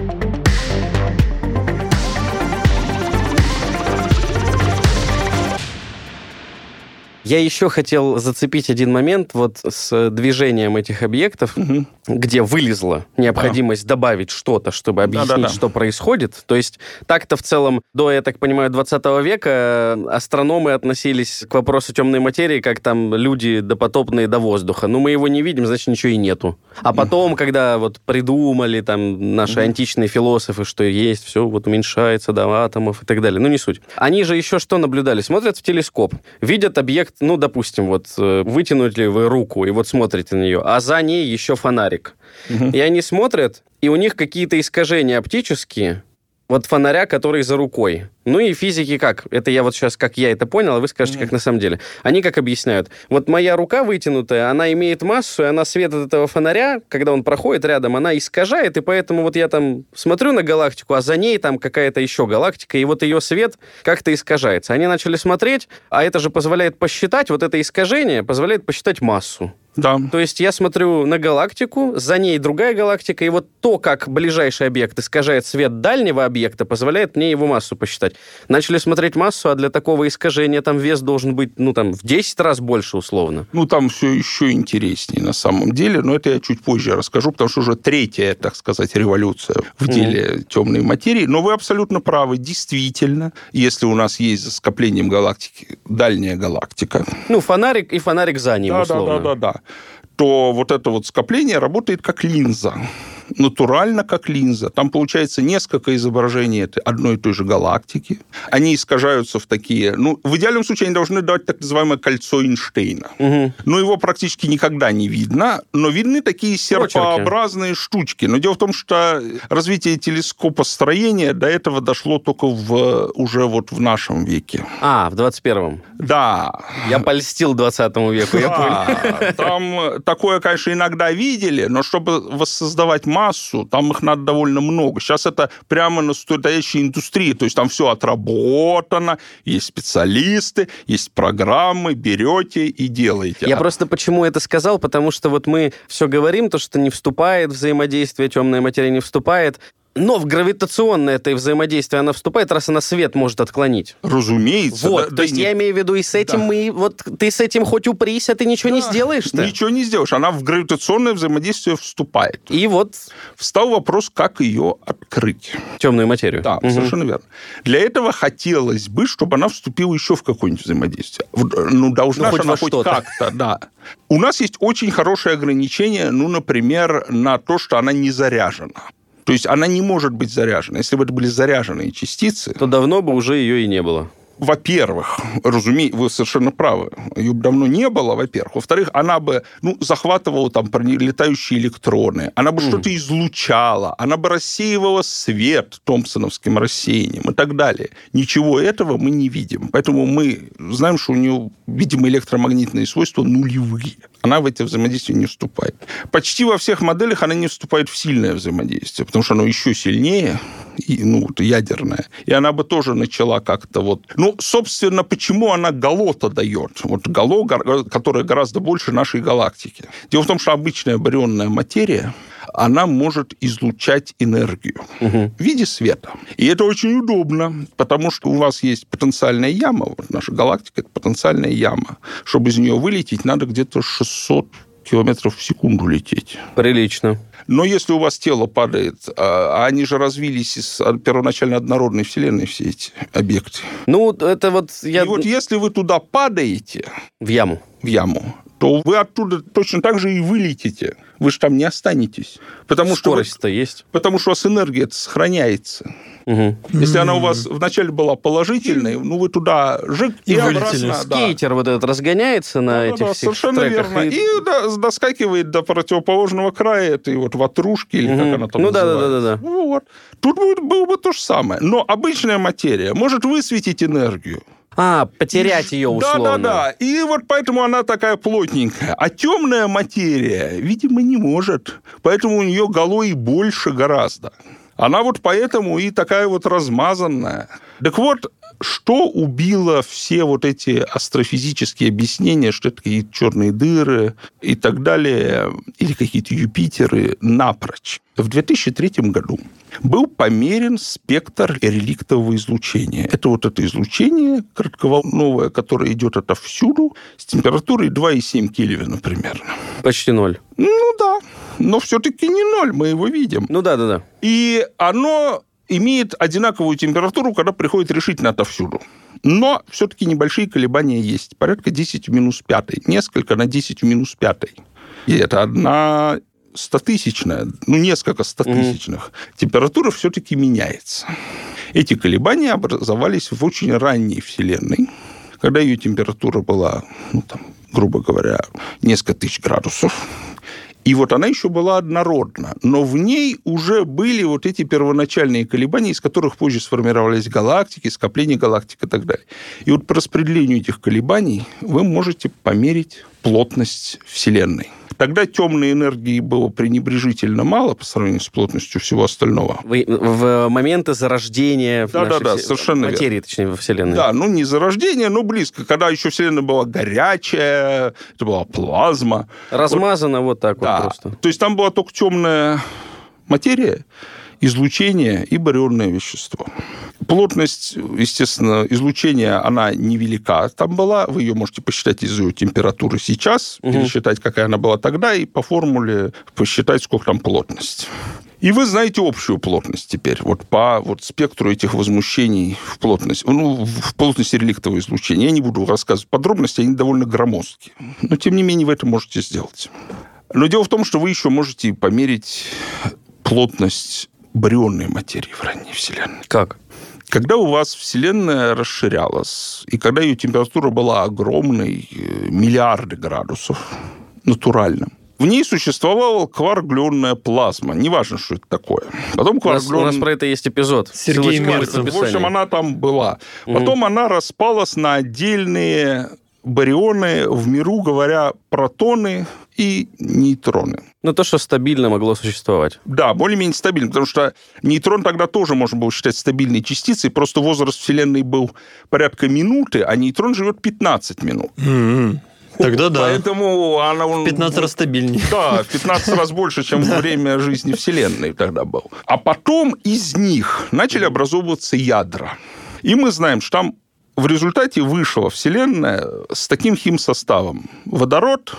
Я еще хотел зацепить один момент вот с движением этих объектов, Угу. где вылезла необходимость добавить что-то, чтобы объяснить, Да-да-да. что происходит. То есть так-то в целом до, я так понимаю, двадцатого века астрономы относились к вопросу темной материи, как там люди допотопные до воздуха. Ну, мы его не видим, значит, ничего и нету. А потом, когда вот придумали там наши античные философы, что есть, все вот уменьшается до атомов и так далее. Ну, не суть. Они же еще что наблюдали? Смотрят в телескоп, видят объект, ну, допустим, вот э, вытянули вы руку и вот смотрите на нее, а за ней еще фонарик. Угу. И они смотрят, и у них какие-то искажения оптические, вот фонаря, который за рукой. Ну и физики как? Это я вот сейчас, как я это понял, а вы скажете, как на самом деле. Они как объясняют? Вот моя рука вытянутая, она имеет массу, и она свет от этого фонаря, когда он проходит рядом, она искажает, и поэтому вот я там смотрю на галактику, а за ней там какая-то еще галактика, и вот ее свет как-то искажается. Они начали смотреть, а это же позволяет посчитать, вот это искажение позволяет посчитать массу. Да. То есть я смотрю на галактику, за ней другая галактика, и вот то, как ближайший объект искажает свет дальнего объекта, позволяет мне его массу посчитать. Начали смотреть массу, а для такого искажения там вес должен быть, ну, там, в десять раз больше, условно. Ну, там все еще интереснее на самом деле, но это я чуть позже расскажу, потому что уже третья, так сказать, революция в деле mm. темной материи. Но вы абсолютно правы. Действительно, если у нас есть за скоплением галактики дальняя галактика... Ну, фонарик и фонарик за ним, да, условно. Да, да, да, да. То вот это вот скопление работает как линза. Натурально как линза. Там получается несколько изображений этой одной и той же галактики. Они искажаются в такие... Ну, в идеальном случае они должны давать так называемое кольцо Эйнштейна. Угу. Но его практически никогда не видно. Но видны такие серпообразные штучки. Но дело в том, что развитие телескопостроения до этого дошло только в, уже вот в нашем веке. А, в двадцать первом. Да. Я польстил двадцатому веку, я понял. Там такое, конечно, иногда видели, но чтобы воссоздавать массу, там их надо довольно много. Сейчас это прямо настоящая индустрия, то есть там все отработано, есть специалисты, есть программы, берете и делаете. Я просто почему это сказал, потому что вот мы все говорим, то, что не вступает в взаимодействие, темная материя не вступает. Но в гравитационное это взаимодействие она вступает, раз она свет может отклонить. Разумеется. Вот, да, то да есть не... я имею в виду, и с этим Да. мы... Вот ты с этим хоть упрись, а ты ничего Да. не сделаешь-то. Ничего не сделаешь. Она в гравитационное взаимодействие вступает. И вот Встал вопрос, как ее открыть. темную материю. Да, Мгм. совершенно верно. Для этого хотелось бы, чтобы она вступила еще в какое-нибудь взаимодействие. Вот, Ну, должна Ну, же хоть она во хоть что-то. как-то, да. У нас есть очень хорошее ограничение, ну, например, на то, что она не заряжена. То есть она не может быть заряжена. Если бы это были заряженные частицы, То давно бы уже ее и не было. во-первых, разумеется, вы совершенно правы, ее бы давно не было, во-первых. Во-вторых, она бы ну, захватывала там летающие электроны, она бы mm. что-то излучала, она бы рассеивала свет томпсоновским рассеянием и так далее. Ничего этого мы не видим. Поэтому мы знаем, что у нее, видимо, электромагнитные свойства нулевые. Она в эти взаимодействия не вступает. Почти во всех моделях она не вступает в сильное взаимодействие, потому что оно еще сильнее, и, ну, вот, ядерное. И она бы тоже начала как-то вот... Ну, собственно, почему она гало-то дает? Вот гало, которое гораздо больше нашей галактики. Дело в том, что обычная барионная материя, она может излучать энергию угу. в виде света. И это очень удобно, потому что у вас есть потенциальная яма, вот наша галактика – это потенциальная яма. Чтобы из нее вылететь, надо где-то шестьсот километров в секунду лететь. Прилично. Но если у вас тело падает, а они же развились из первоначально однородной Вселенной, все эти объекты. Ну, это вот... Я... И вот если вы туда падаете... В яму. В яму, то вы оттуда точно так же и вылетите. Вы же там не останетесь. Потому Скорость-то что вы... есть. Потому что у вас энергия сохраняется. Угу. Если она у вас вначале была положительной, ну, вы туда жик и, и обратно. Скейтер да. вот этот разгоняется на да, этих да, всех совершенно треках. верно. И, и да, доскакивает до противоположного края этой вот ватрушки, или угу. как она там ну, называется. Ну, да-да-да. Вот. Тут будет, было бы то же самое. Но обычная материя может высветить энергию. А, потерять ее условно. Да-да-да. И вот поэтому она такая плотненькая. А темная материя, видимо, не может. Поэтому у нее гало и больше гораздо. Она вот поэтому и такая вот размазанная. Так вот, что убило все вот эти астрофизические объяснения, что это какие-то черные дыры и так далее, или какие-то Юпитеры, напрочь? В две тысячи третьем году был померен спектр реликтового излучения. Это вот это излучение коротковолновое, которое идет отовсюду, с температурой два и семь Кельвина примерно. Почти ноль. Ну да, но все-таки не ноль, мы его видим. Ну да-да-да. И оно имеет одинаковую температуру, когда приходит решительно отовсюду. Но все-таки небольшие колебания есть. Порядка десять в минус пятой. Несколько на десять в минус пятой. И это одна стотысячная, ну, несколько стотысячных. Mm-hmm. Температура все-таки меняется. Эти колебания образовались в очень ранней Вселенной, когда ее температура была, ну, там, грубо говоря, несколько тысяч градусов. И вот она еще была однородна, но в ней уже были вот эти первоначальные колебания, из которых позже сформировались галактики, скопления галактик и так далее. И вот по распределению этих колебаний вы можете померить плотность Вселенной. Тогда темной энергии было пренебрежительно мало по сравнению с плотностью всего остального. Вы, в моменты зарождения да, нашей да, да, совершенно материи, верно. Точнее, во Вселенной. Да, ну не зарождение, но близко. Когда еще Вселенная была горячая, это была плазма. Размазана вот, вот так да. вот просто. То есть там была только темная материя, излучение и барионное вещество. Плотность, естественно, излучения, она невелика там была. Вы ее можете посчитать из ее температуры сейчас, угу. пересчитать, какая она была тогда, и по формуле посчитать, сколько там плотность. И вы знаете общую плотность теперь, вот по вот спектру этих возмущений в плотность, ну, в плотности реликтового излучения. Я не буду рассказывать подробности, они довольно громоздкие. Но, тем не менее, вы это можете сделать. Но дело в том, что вы еще можете померить плотность барионной материи в ранней Вселенной. Как? Когда у вас Вселенная расширялась, и когда ее температура была огромной, миллиарды градусов, натурально, в ней существовала кварглионная плазма. Неважно, что это такое. Потом кварглион... у, нас, у нас про это есть эпизод. Сергей Мирцев. В общем, она там была. Потом угу. она распалась на отдельные барионы, в миру говоря, протоны и нейтроны. Ну, то, что стабильно могло существовать. Да, более-менее стабильно, потому что нейтрон тогда тоже можно было считать стабильной частицей, просто возраст Вселенной был порядка минуты, а нейтрон живет пятнадцать минут. Mm-hmm. Тогда да. Поэтому она... В пятнадцать раз стабильнее. Да, в пятнадцать раз больше, чем время жизни Вселенной тогда был. А потом из них начали образовываться ядра. И мы знаем, что там в результате вышла Вселенная с таким химсоставом. Водород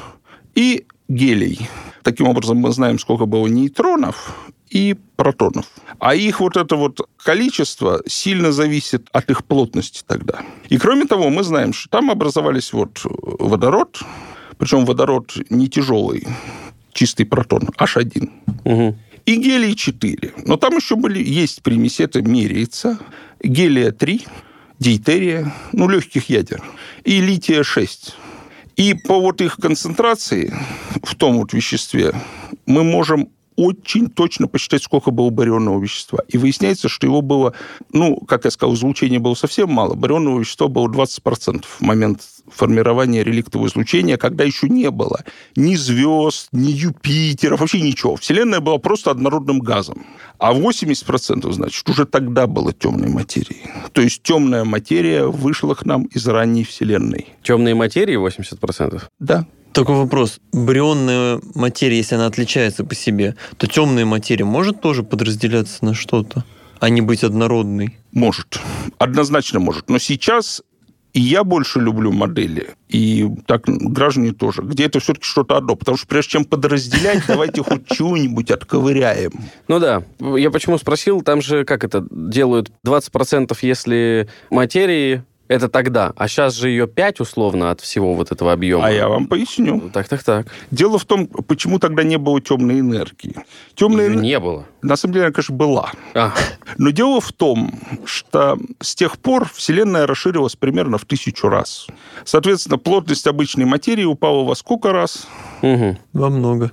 и гелий. Таким образом, мы знаем, сколько было нейтронов и протонов. А их вот это вот количество сильно зависит от их плотности тогда. И кроме того, мы знаем, что там образовались вот водород, причем водород не тяжелый, чистый протон, аш один. Угу. И гелий четыре. Но там еще были, есть примеси, это меряется. Гелия три, дейтерия, ну, легких ядер, и лития шесть. И по вот их концентрации в том вот веществе мы можем очень точно посчитать, сколько было барионного вещества. И выясняется, что его было, ну, как я сказал, излучения было совсем мало. Барионного вещества было двадцать процентов в момент формирования реликтового излучения, когда еще не было ни звезд, ни Юпитеров, вообще ничего. Вселенная была просто однородным газом. А восемьдесят процентов, значит, уже тогда было темной материи. То есть темная материя вышла к нам из ранней Вселенной. Темные материи восемьдесят процентов? Да. Такой вопрос. Барионная материя, если она отличается по себе, то темная материя может тоже подразделяться на что-то, а не быть однородной? Может. Однозначно может. Но сейчас и я больше люблю модели, и так граждане тоже, где это все-таки что-то одно. Потому что прежде чем подразделять, давайте хоть чего-нибудь отковыряем. Ну да. Я почему спросил, там же как это делают двадцать процентов, если материи... Это тогда. А сейчас же ее пять условно от всего вот этого объема. А я вам поясню. Так, так, так. Дело в том, почему тогда не было темной энергии. Темная Ее энергия... не было. На самом деле, она, конечно, была. А. Но дело в том, что с тех пор Вселенная расширилась примерно в тысячу раз. Соответственно, плотность обычной материи упала во сколько раз? Угу. Во много.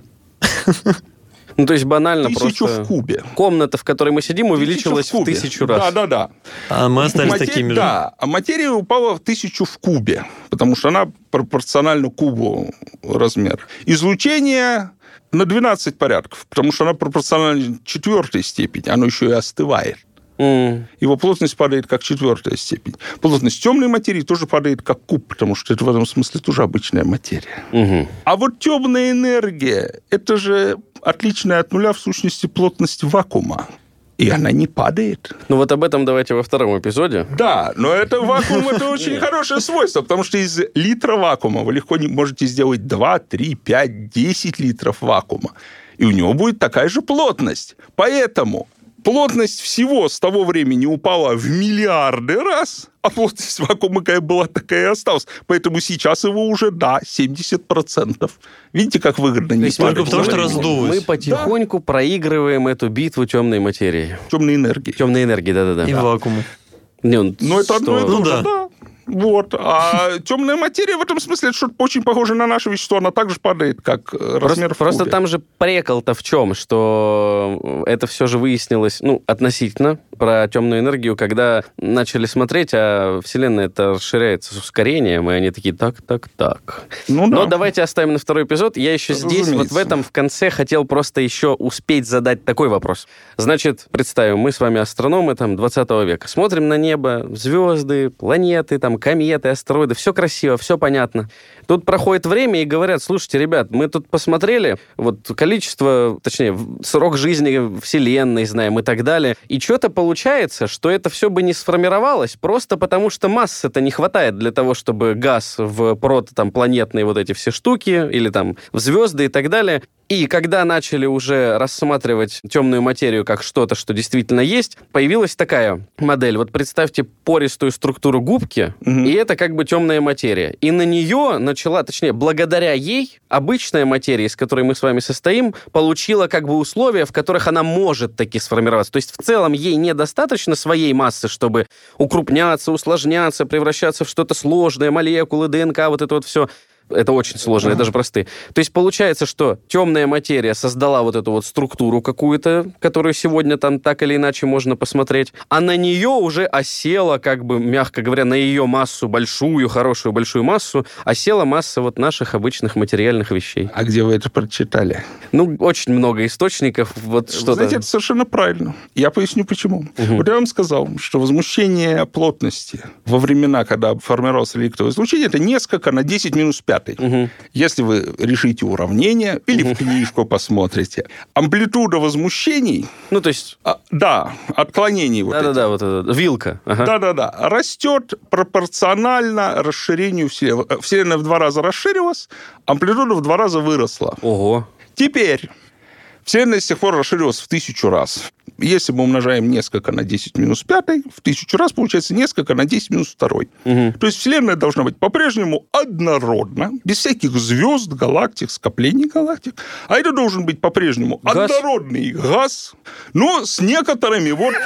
Ну, то есть банально тысячу просто... в кубе. Комната, в которой мы сидим, увеличилась в, в тысячу раз. Да-да-да. А мы остались Матери... такими же. Да, а материя упала в тысячу в кубе, потому что она пропорциональна кубу размер. Излучение на двенадцать порядков, потому что она пропорциональна четвертой степени, оно еще и остывает. Mm. Его плотность падает как четвертая степень. Плотность темной материи тоже падает как куб, потому что это в этом смысле тоже обычная материя. Mm-hmm. А вот темная энергия, это же отличная от нуля в сущности плотность вакуума. И она не падает. Ну вот об этом давайте во втором эпизоде. Да, но это вакуум, это очень хорошее свойство, потому что из литра вакуума вы легко можете сделать два, три, пять, десять литров вакуума. И у него будет такая же плотность. Поэтому... Плотность всего с того времени упала в миллиарды раз, а плотность вакуума какая была, такая и осталась. Поэтому сейчас его уже, да, семьдесят процентов. Видите, как выгодно не падать? Только потому, что раздулось. Мы потихоньку да. проигрываем эту битву темной материи. Темной энергии. Темной энергии, да-да-да. И да. вакуума. Ну, это что? одно и то ну, же, да. да. Вот. А темная материя в этом смысле это что-то очень похоже на наше вещество. Она также падает, как размер просто, в кубе. Просто там же прикол-то в чем, что это все же выяснилось, ну, относительно про темную энергию, когда начали смотреть, а Вселенная это расширяется с ускорением, и они такие, так, так, так. Ну, Но да. давайте оставим на второй эпизод. Я еще здесь, вот в этом, в конце хотел просто еще успеть задать такой вопрос. Значит, представим, мы с вами астрономы там двадцатого века. Смотрим на небо, звезды, планеты, там, кометы, астероиды, все красиво, все понятно. Тут проходит время и говорят, слушайте, ребят, мы тут посмотрели, вот количество, точнее, срок жизни Вселенной знаем и так далее, и что-то получается, что это все бы не сформировалось, просто потому что массы-то не хватает для того, чтобы газ в прото, там, планетные вот эти все штуки, или там в звезды и так далее. И когда начали уже рассматривать темную материю как что-то, что действительно есть, появилась такая модель. Вот представьте пористую структуру губки, угу. и это как бы темная материя. И на нее начала, точнее, благодаря ей, обычная материя, из которой мы с вами состоим, получила как бы условия, в которых она может таки сформироваться. То есть в целом ей недостаточно своей массы, чтобы укрупняться, усложняться, превращаться в что-то сложное, молекулы, ДНК, вот это вот все. Это очень сложно, это даже простые. То есть получается, что темная материя создала вот эту вот структуру какую-то, которую сегодня там так или иначе можно посмотреть, а на нее уже осела, как бы, мягко говоря, на ее массу, большую, хорошую, большую массу, осела масса вот наших обычных материальных вещей. А где вы это прочитали? Ну, очень много источников. Вот что-то... Знаете, это совершенно правильно. Я поясню, почему. Угу. Вот я вам сказал, что возмущение плотности во времена, когда формировалось реликтовое излучение, это несколько на десять минус пять. пятый. Угу. Если вы решите уравнение или в книжку посмотрите, амплитуда возмущений... Ну, то есть... А, да, отклонений вот Да-да-да, вот это, вилка. Ага. Да-да-да. Растет пропорционально расширению Вселенной. Вселенная в два раза расширилась, амплитуда в два раза выросла. Ого. Теперь Вселенная с тех пор расширилась в тысячу раз. Если мы умножаем несколько на десять минус пятый, в тысячу раз получается несколько на десять минус второй. Угу. То есть Вселенная должна быть по-прежнему однородна, без всяких звезд, галактик, скоплений галактик. А это должен быть по-прежнему газ. однородный газ, но с некоторыми вот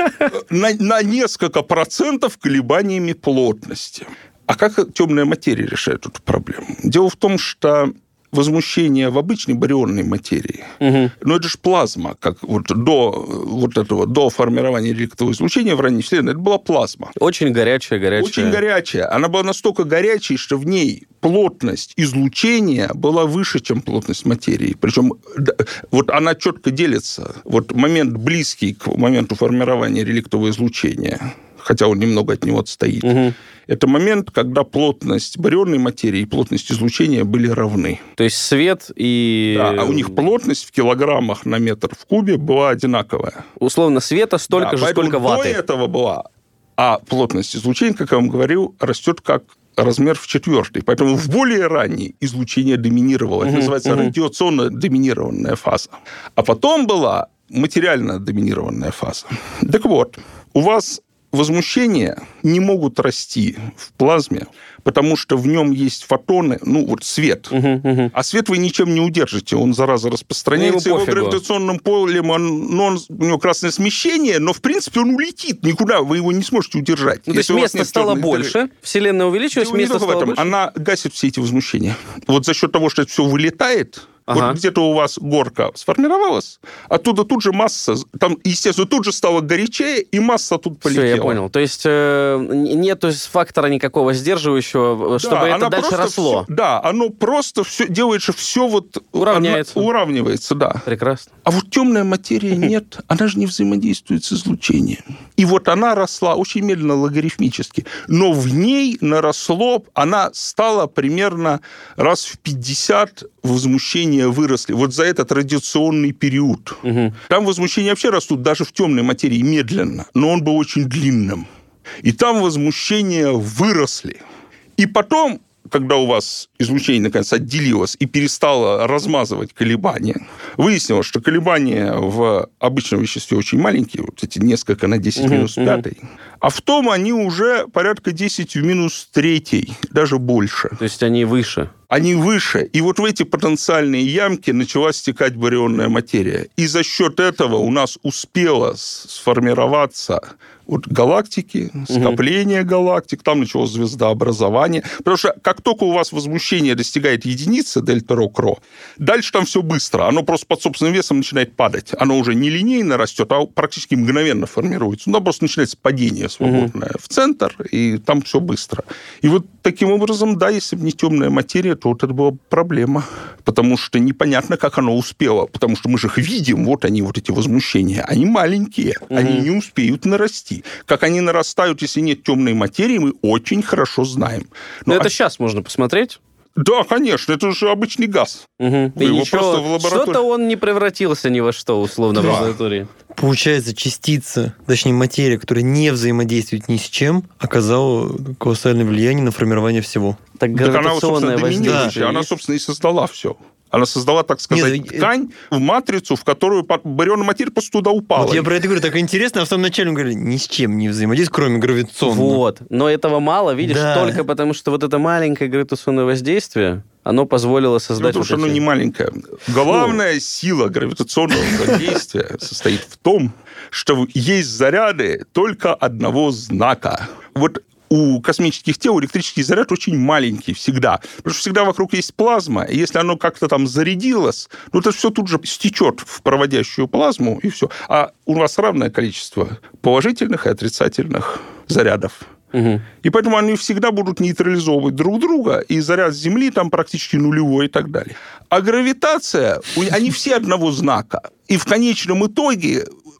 на, на несколько процентов колебаниями плотности. А как темная материя решает эту проблему? Дело в том, что возмущение в обычной барионной материи, угу. но это же плазма, как вот до вот этого, до формирования реликтового излучения в ранней Вселенной, это была плазма. Очень горячая, горячая. Очень горячая. Она была настолько горячей, что в ней плотность излучения была выше, чем плотность материи. Причем вот она четко делится. Вот момент близкий к моменту формирования реликтового излучения, хотя он немного от него отстоит, угу. это момент, когда плотность барионной материи и плотность излучения были равны. То есть свет и... Да, а у них плотность в килограммах на метр в кубе была одинаковая. Условно, света столько да, же, сколько ваты. До этого была. А плотность излучения, как я вам говорил, растет как размер в четвертый. Поэтому в более ранней излучение доминировало. Это uh-huh, называется uh-huh. радиационно доминированная фаза. А потом была материально доминированная фаза. Так вот, у вас возмущения не могут расти в плазме, потому что в нем есть фотоны, ну, вот свет. Uh-huh, uh-huh. А свет вы ничем не удержите, он, зараза, распространяется. Ну, его гравитационным полем, он, ну, он, у него красное смещение, но, в принципе, он улетит никуда, вы его не сможете удержать. Ну, то есть место стало больше, дыры. Вселенная увеличилась, место стало больше. Она гасит все эти возмущения. Вот за счет того, что это все вылетает... Ага. Вот где-то у вас горка сформировалась, оттуда тут же масса, там, естественно, тут же стало горячее, и масса тут полетела. Все, я понял. То есть э, нет фактора никакого сдерживающего, чтобы да, это дальше росло. Все, да, оно просто все делает, что все вот... Уравняется. Оно, уравнивается, да. Прекрасно. А вот темная материя нет, она же не взаимодействует с излучением. И вот она росла очень медленно, логарифмически, но в ней наросло, она стала примерно раз в пятьдесят возмущений выросли. Вот за этот радиационный период. Угу. Там возмущения вообще растут даже в темной материи медленно, но он был очень длинным. И там возмущения выросли. И потом, когда у вас излучение, наконец, отделилось и перестало размазывать колебания, выяснилось, что колебания в обычном веществе очень маленькие, вот эти несколько на десять минус пятый, а в том они уже порядка десять в минус третий, даже больше. То есть они выше. Они выше. И вот в эти потенциальные ямки начала стекать барионная материя. И за счет этого у нас успела сформироваться вот галактики, скопление угу. галактик, там началось звездообразование. Потому что как только у вас возмущение достигает единицы, дельта-рho-кро, дальше там все быстро. Оно просто под собственным весом начинает падать. Оно уже не линейно растет, а практически мгновенно формируется. Ну, просто начинается падение свободное угу. в центр, и там все быстро. И вот таким образом, да, если бы не темная материя, то вот это была проблема. Потому что непонятно, как оно успело. Потому что мы же их видим, вот они, вот эти возмущения. Они маленькие, угу. они не успеют нарасти. Как они нарастают, если нет темной материи, мы очень хорошо знаем. Но, Но это а... сейчас можно посмотреть. Да, конечно, это же обычный газ. Угу. И его ничего, просто в лаборатории... что-то он не превратился ни во что, условно, да. в лаборатории. Получается, частица, точнее материя, которая не взаимодействует ни с чем, оказала колоссальное влияние на формирование всего. Так гравитационное воздействие. Да. Она, собственно, и создала все. Она создала, так сказать, Нет, ткань, в матрицу, в которую барионная материя просто туда упала. Вот я про это говорю, так интересно, а в самом начале мы говорили, ни с чем не взаимодействует, кроме гравитационного. Вот, но этого мало, видишь, да. только потому, что вот это маленькое гравитационное воздействие, оно позволило создать... Ну, потому вот что эти... оно не маленькое. Главная ну. сила гравитационного воздействия состоит в том, что есть заряды только одного знака. Вот у космических тел электрический заряд очень маленький всегда. Потому что всегда вокруг есть плазма, и если оно как-то там зарядилось, ну, это все тут же стечет в проводящую плазму, и все. А у вас равное количество положительных и отрицательных зарядов. Угу. И поэтому они всегда будут нейтрализовывать друг друга, и заряд Земли там практически нулевой и так далее. А гравитация, они все одного знака. И в конечном итоге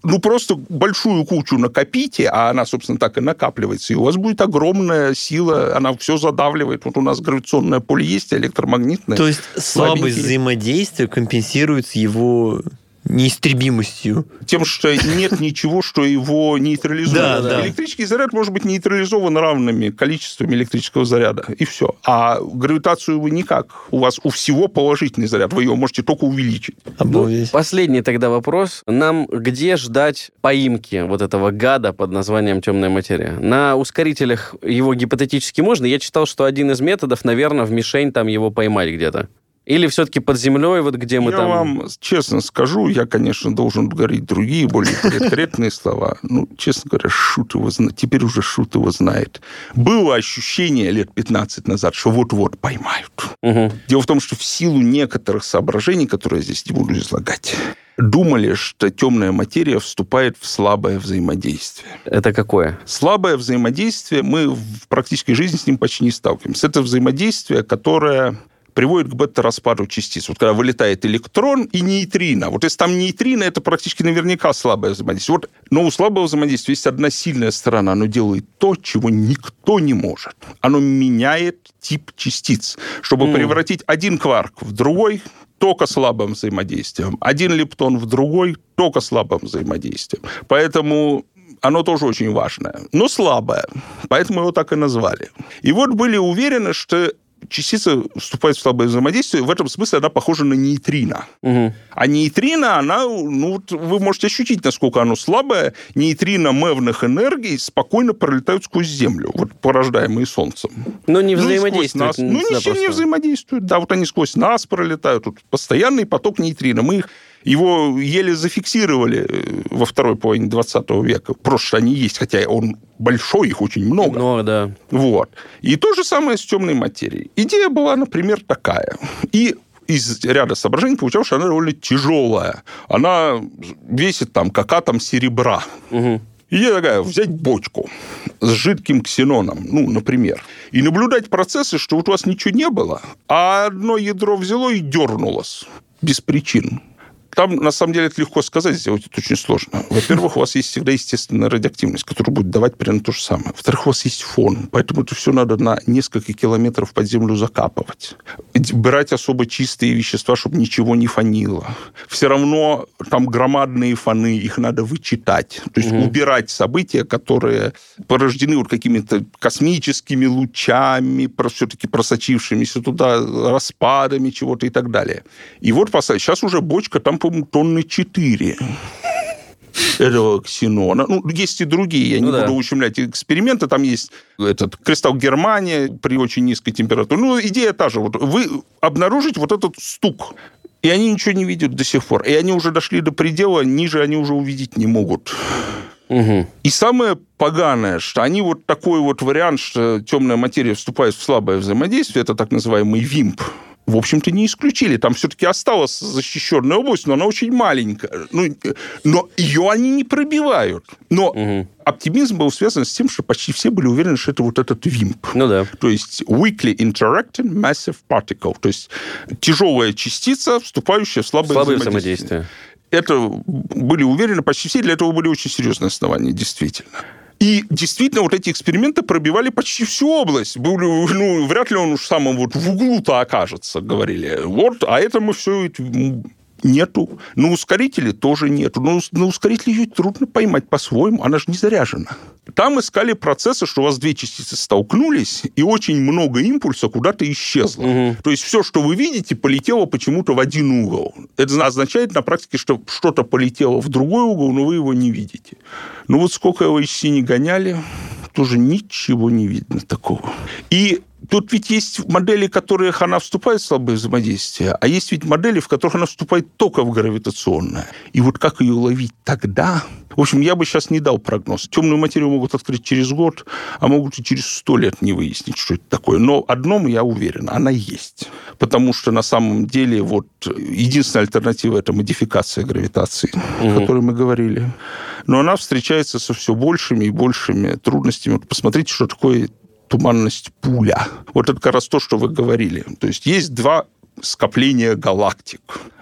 ну, просто большую кучу накопите, а она, собственно, так и накапливается, и у вас будет огромная сила, она все задавливает. Вот у нас гравитационное поле есть, электромагнитное. То есть слабость взаимодействия компенсируется его неистребимостью. Тем, что нет ничего, что его нейтрализует. Да, да. Электрический заряд может быть нейтрализован равными количествами электрического заряда, и все. А гравитацию вы никак. У вас у всего положительный заряд, вы ее можете только увеличить. Ну, последний тогда вопрос. Нам где ждать поимки вот этого гада под названием темная материя? На ускорителях его гипотетически можно? Я читал, что один из методов, наверное, в мишень там его поймать где-то. Или все-таки под землей, вот где мы я там... Я вам честно скажу, я, конечно, должен говорить другие, более конкретные слова. Ну, честно говоря, шут его знает. Теперь уже шут его знает. Было ощущение лет пятнадцать назад, что вот-вот поймают. Угу. Дело в том, что в силу некоторых соображений, которые я здесь не буду излагать, думали, что темная материя вступает в слабое взаимодействие. Это какое? Слабое взаимодействие, мы в практической жизни с ним почти не сталкиваемся. Это взаимодействие, которое приводит к бета-распаду частиц. Вот когда вылетает электрон и нейтрино. Вот если там нейтрино, это практически наверняка слабое взаимодействие. Вот, но у слабого взаимодействия есть одна сильная сторона. Оно делает то, чего никто не может. Оно меняет тип частиц. Чтобы mm. превратить один кварк в другой, только слабым взаимодействием. Один лептон в другой, только слабым взаимодействием. Поэтому оно тоже очень важное, но слабое. Поэтому его так и назвали. И вот были уверены, что частица вступает в слабое взаимодействие, в этом смысле она похожа на нейтрино. Угу. А нейтрино, она, ну, вы можете ощутить, насколько оно слабое. Нейтрино мэвных энергий спокойно пролетают сквозь Землю, вот порождаемые Солнцем. Но не взаимодействуют. Ну, ни с чем не взаимодействуют. Да, вот они сквозь нас пролетают. Тут постоянный поток нейтрино. Мы их Его еле зафиксировали во второй половине двадцатого века. Просто они есть, хотя он большой, их очень много. Много, да. Вот. И то же самое с темной материей. Идея была, например, такая. И из ряда соображений получалось, что она довольно тяжелая. Она весит там, как атом серебра. Угу. Идея такая, взять бочку с жидким ксеноном, ну, например, и наблюдать процессы, что вот у вас ничего не было, а одно ядро взяло и дернулось без причин. Там, на самом деле, это легко сказать, сделать это очень сложно. Во-первых, у вас есть всегда естественная радиоактивность, которая будет давать примерно то же самое. Во-вторых, у вас есть фон, поэтому это все надо на несколько километров под землю закапывать. Брать особо чистые вещества, чтобы ничего не фонило. Все равно там громадные фоны, их надо вычитать. То есть угу. убирать события, которые порождены вот какими-то космическими лучами, все-таки просочившимися туда, распадами чего-то и так далее. И вот сейчас уже бочка там, по-моему, тонны четыре этого ксенона. Ну, есть и другие, я ну, не да. буду ущемлять эксперименты. Там есть этот кристалл Германия при очень низкой температуре. Ну, идея та же. Вот вы обнаружите вот этот стук, и они ничего не видят до сих пор. И они уже дошли до предела, ниже они уже увидеть не могут. Угу. И самое поганое, что они вот такой вот вариант, что темная материя вступает в слабое взаимодействие, это так называемый вимп, в общем-то, не исключили. Там все-таки осталась защищенная область, но она очень маленькая. Ну, но ее они не пробивают. Но угу. оптимизм был связан с тем, что почти все были уверены, что это вот этот вимп. Ну да. То есть weakly interacting massive particle. То есть тяжелая частица, вступающая в слабое, слабое взаимодействие. взаимодействие. Это были уверены почти все. Для этого были очень серьезные основания, действительно. И действительно, вот эти эксперименты пробивали почти всю область. Были, ну, вряд ли он уж самым вот в углу-то окажется, говорили. Вот, а это мы все нету. На ускорителе тоже нету. Но на ускорителе ее трудно поймать по-своему. Она же не заряжена. Там искали процессы, что у вас две частицы столкнулись, и очень много импульса куда-то исчезло. Угу. То есть все, что вы видите, полетело почему-то в один угол. Это означает на практике, что что-то полетело в другой угол, но вы его не видите. Ну вот сколько его эйч си не гоняли, тоже ничего не видно такого. И тут ведь есть модели, в которых она вступает в слабое взаимодействие, а есть ведь модели, в которых она вступает только в гравитационное. И вот как ее ловить тогда? В общем, я бы сейчас не дал прогноз. Темную материю могут открыть через год, а могут и через сто лет не выяснить, что это такое. Но одном я уверен, она есть. Потому что на самом деле вот единственная альтернатива – это модификация гравитации, угу. о которой мы говорили. Но она встречается со все большими и большими трудностями. Вот посмотрите, что такое туманность пуля. Вот это как раз то, что вы говорили. То есть есть два скопления галактик.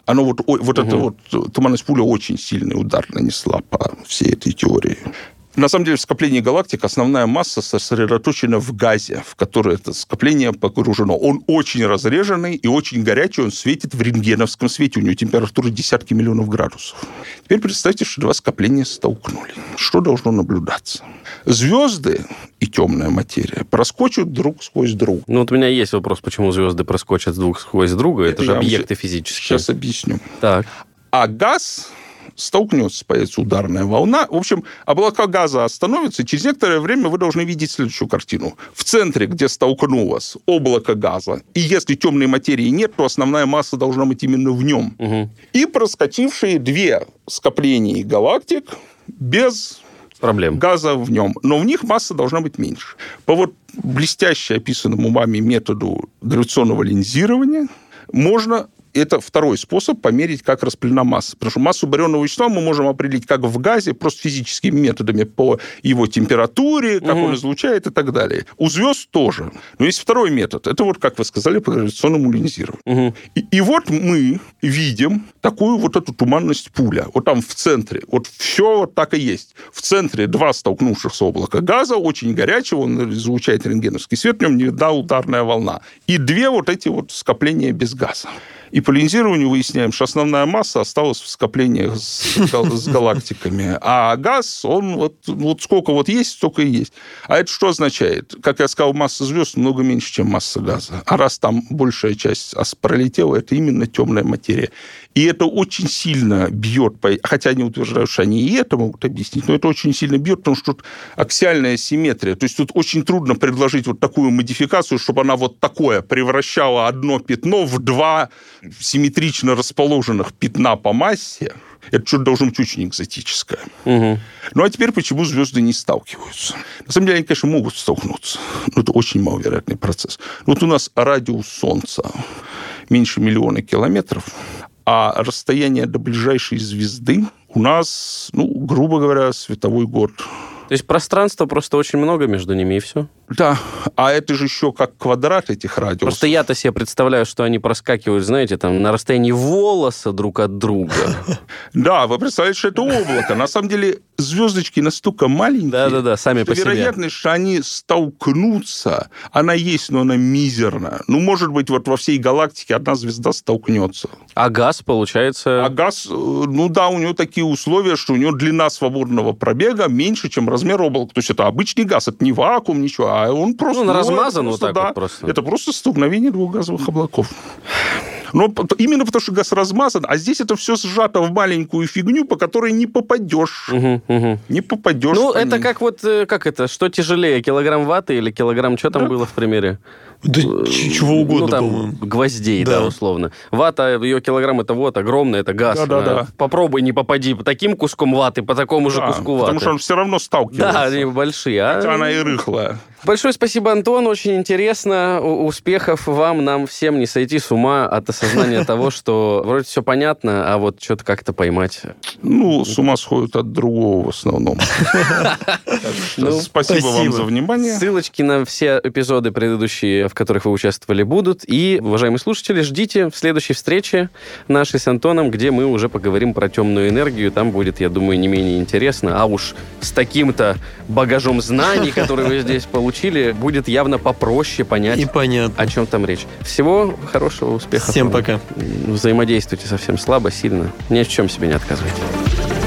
Оно вот, вот угу. эта вот туманность пуля очень сильный удар нанесла по всей этой теории. На самом деле в скоплении галактик основная масса сосредоточена в газе, в который это скопление погружено. Он очень разреженный и очень горячий, он светит в рентгеновском свете, у него температура десятки миллионов градусов. Теперь представьте, что два скопления столкнули. Что должно наблюдаться? Звезды и темная материя проскочат друг сквозь друга. Ну вот у меня есть вопрос, почему звезды проскочат друг сквозь друга, это, это же объекты физические. Сейчас объясню. Так. А газ... столкнется, появится ударная волна. В общем, облака газа остановятся, и через некоторое время вы должны видеть следующую картину. В центре, где столкнулось облако газа, и если темной материи нет, то основная масса должна быть именно в нем. Угу. И проскочившие две скопления галактик без... проблем. Газа в нем. Но в них масса должна быть меньше. По вот блестяще описанному вами методу гравитационного линзирования можно... Это второй способ померить, как распылена масса. Потому что массу барионного вещества мы можем определить как в газе, просто физическими методами по его температуре, как угу. он излучает и так далее. У звезд тоже. Но есть второй метод. Это вот, как вы сказали, по гравитационному линзированию. Угу. И, и вот мы видим такую вот эту туманность пуля. Вот там в центре. Вот все вот так и есть. В центре два столкнувшихся облака газа, очень горячего, он излучает рентгеновский свет, в нем не видна ударная волна. И две вот эти вот скопления без газа. И по линзированию выясняем, что основная масса осталась в скоплениях с, с галактиками. А газ, он вот, вот сколько вот есть, столько и есть. А это что означает? Как я сказал, масса звезд много меньше, чем масса газа. А раз там большая часть пролетела, это именно темная материя. И это очень сильно бьет, по... хотя они утверждают, что они и это могут объяснить, но это очень сильно бьет, потому что тут аксиальная симметрия. То есть тут очень трудно предложить вот такую модификацию, чтобы она вот такое превращала одно пятно в два симметрично расположенных пятна по массе. Это что-то должно быть очень экзотическое. Угу. Ну, а теперь почему звезды не сталкиваются? На самом деле, они, конечно, могут столкнуться, но это очень маловероятный процесс. Вот у нас радиус Солнца меньше миллиона километров, а расстояние до ближайшей звезды у нас, ну, грубо говоря, световой год. То есть пространства просто очень много между ними, и все? Да, а это же еще как квадрат этих радиусов. Просто я-то себе представляю, что они проскакивают, знаете, там, на расстоянии волоса друг от друга. Да, вы представляете, что это облако. На самом деле звездочки настолько маленькие, да-да-да, сами по себе. Вероятность, что они столкнутся, она есть, но она мизерна. Ну, может быть, вот во всей галактике одна звезда столкнется. А газ, получается... А газ, ну да, у него такие условия, что у него длина свободного пробега меньше, чем размер облака. То есть это обычный газ, это не вакуум, ничего, а он просто... Ну, он размазан просто, вот так да, вот просто. Это просто столкновение двух газовых облаков. Но именно потому, что газ размазан, а здесь это все сжато в маленькую фигню, по которой не попадешь. Угу, угу. Не попадешь. Ну, это как вот, как это, что тяжелее, килограмм ваты или килограмм, что там да? было в примере? Да чего угодно, ну, там, по-моему. Гвоздей, да. да, условно. Вата, ее килограмм, это вот, огромный, это газ. Да, да, да. Попробуй не попади по таким куском ваты, по такому же да, куску ваты. Потому что он все равно сталкивается. Да, они большие. А... Хотя она и рыхлая. Большое спасибо, Антон, очень интересно. Успехов вам, нам всем не сойти с ума от осознания того, что вроде все понятно, а вот что-то как-то поймать. Ну, с ума сходят от другого в основном. Спасибо вам за внимание. Ссылочки на все эпизоды предыдущие, в которых вы участвовали, будут. И, уважаемые слушатели, ждите в следующей встрече нашей с Антоном, где мы уже поговорим про темную энергию. Там будет, я думаю, не менее интересно. А уж с таким-то багажом знаний, которые вы здесь получили, будет явно попроще понять, и понятно, о чем там речь. Всего хорошего, успехов. Всем пока. Взаимодействуйте совсем слабо, сильно. Ни в чем себе не отказывайте.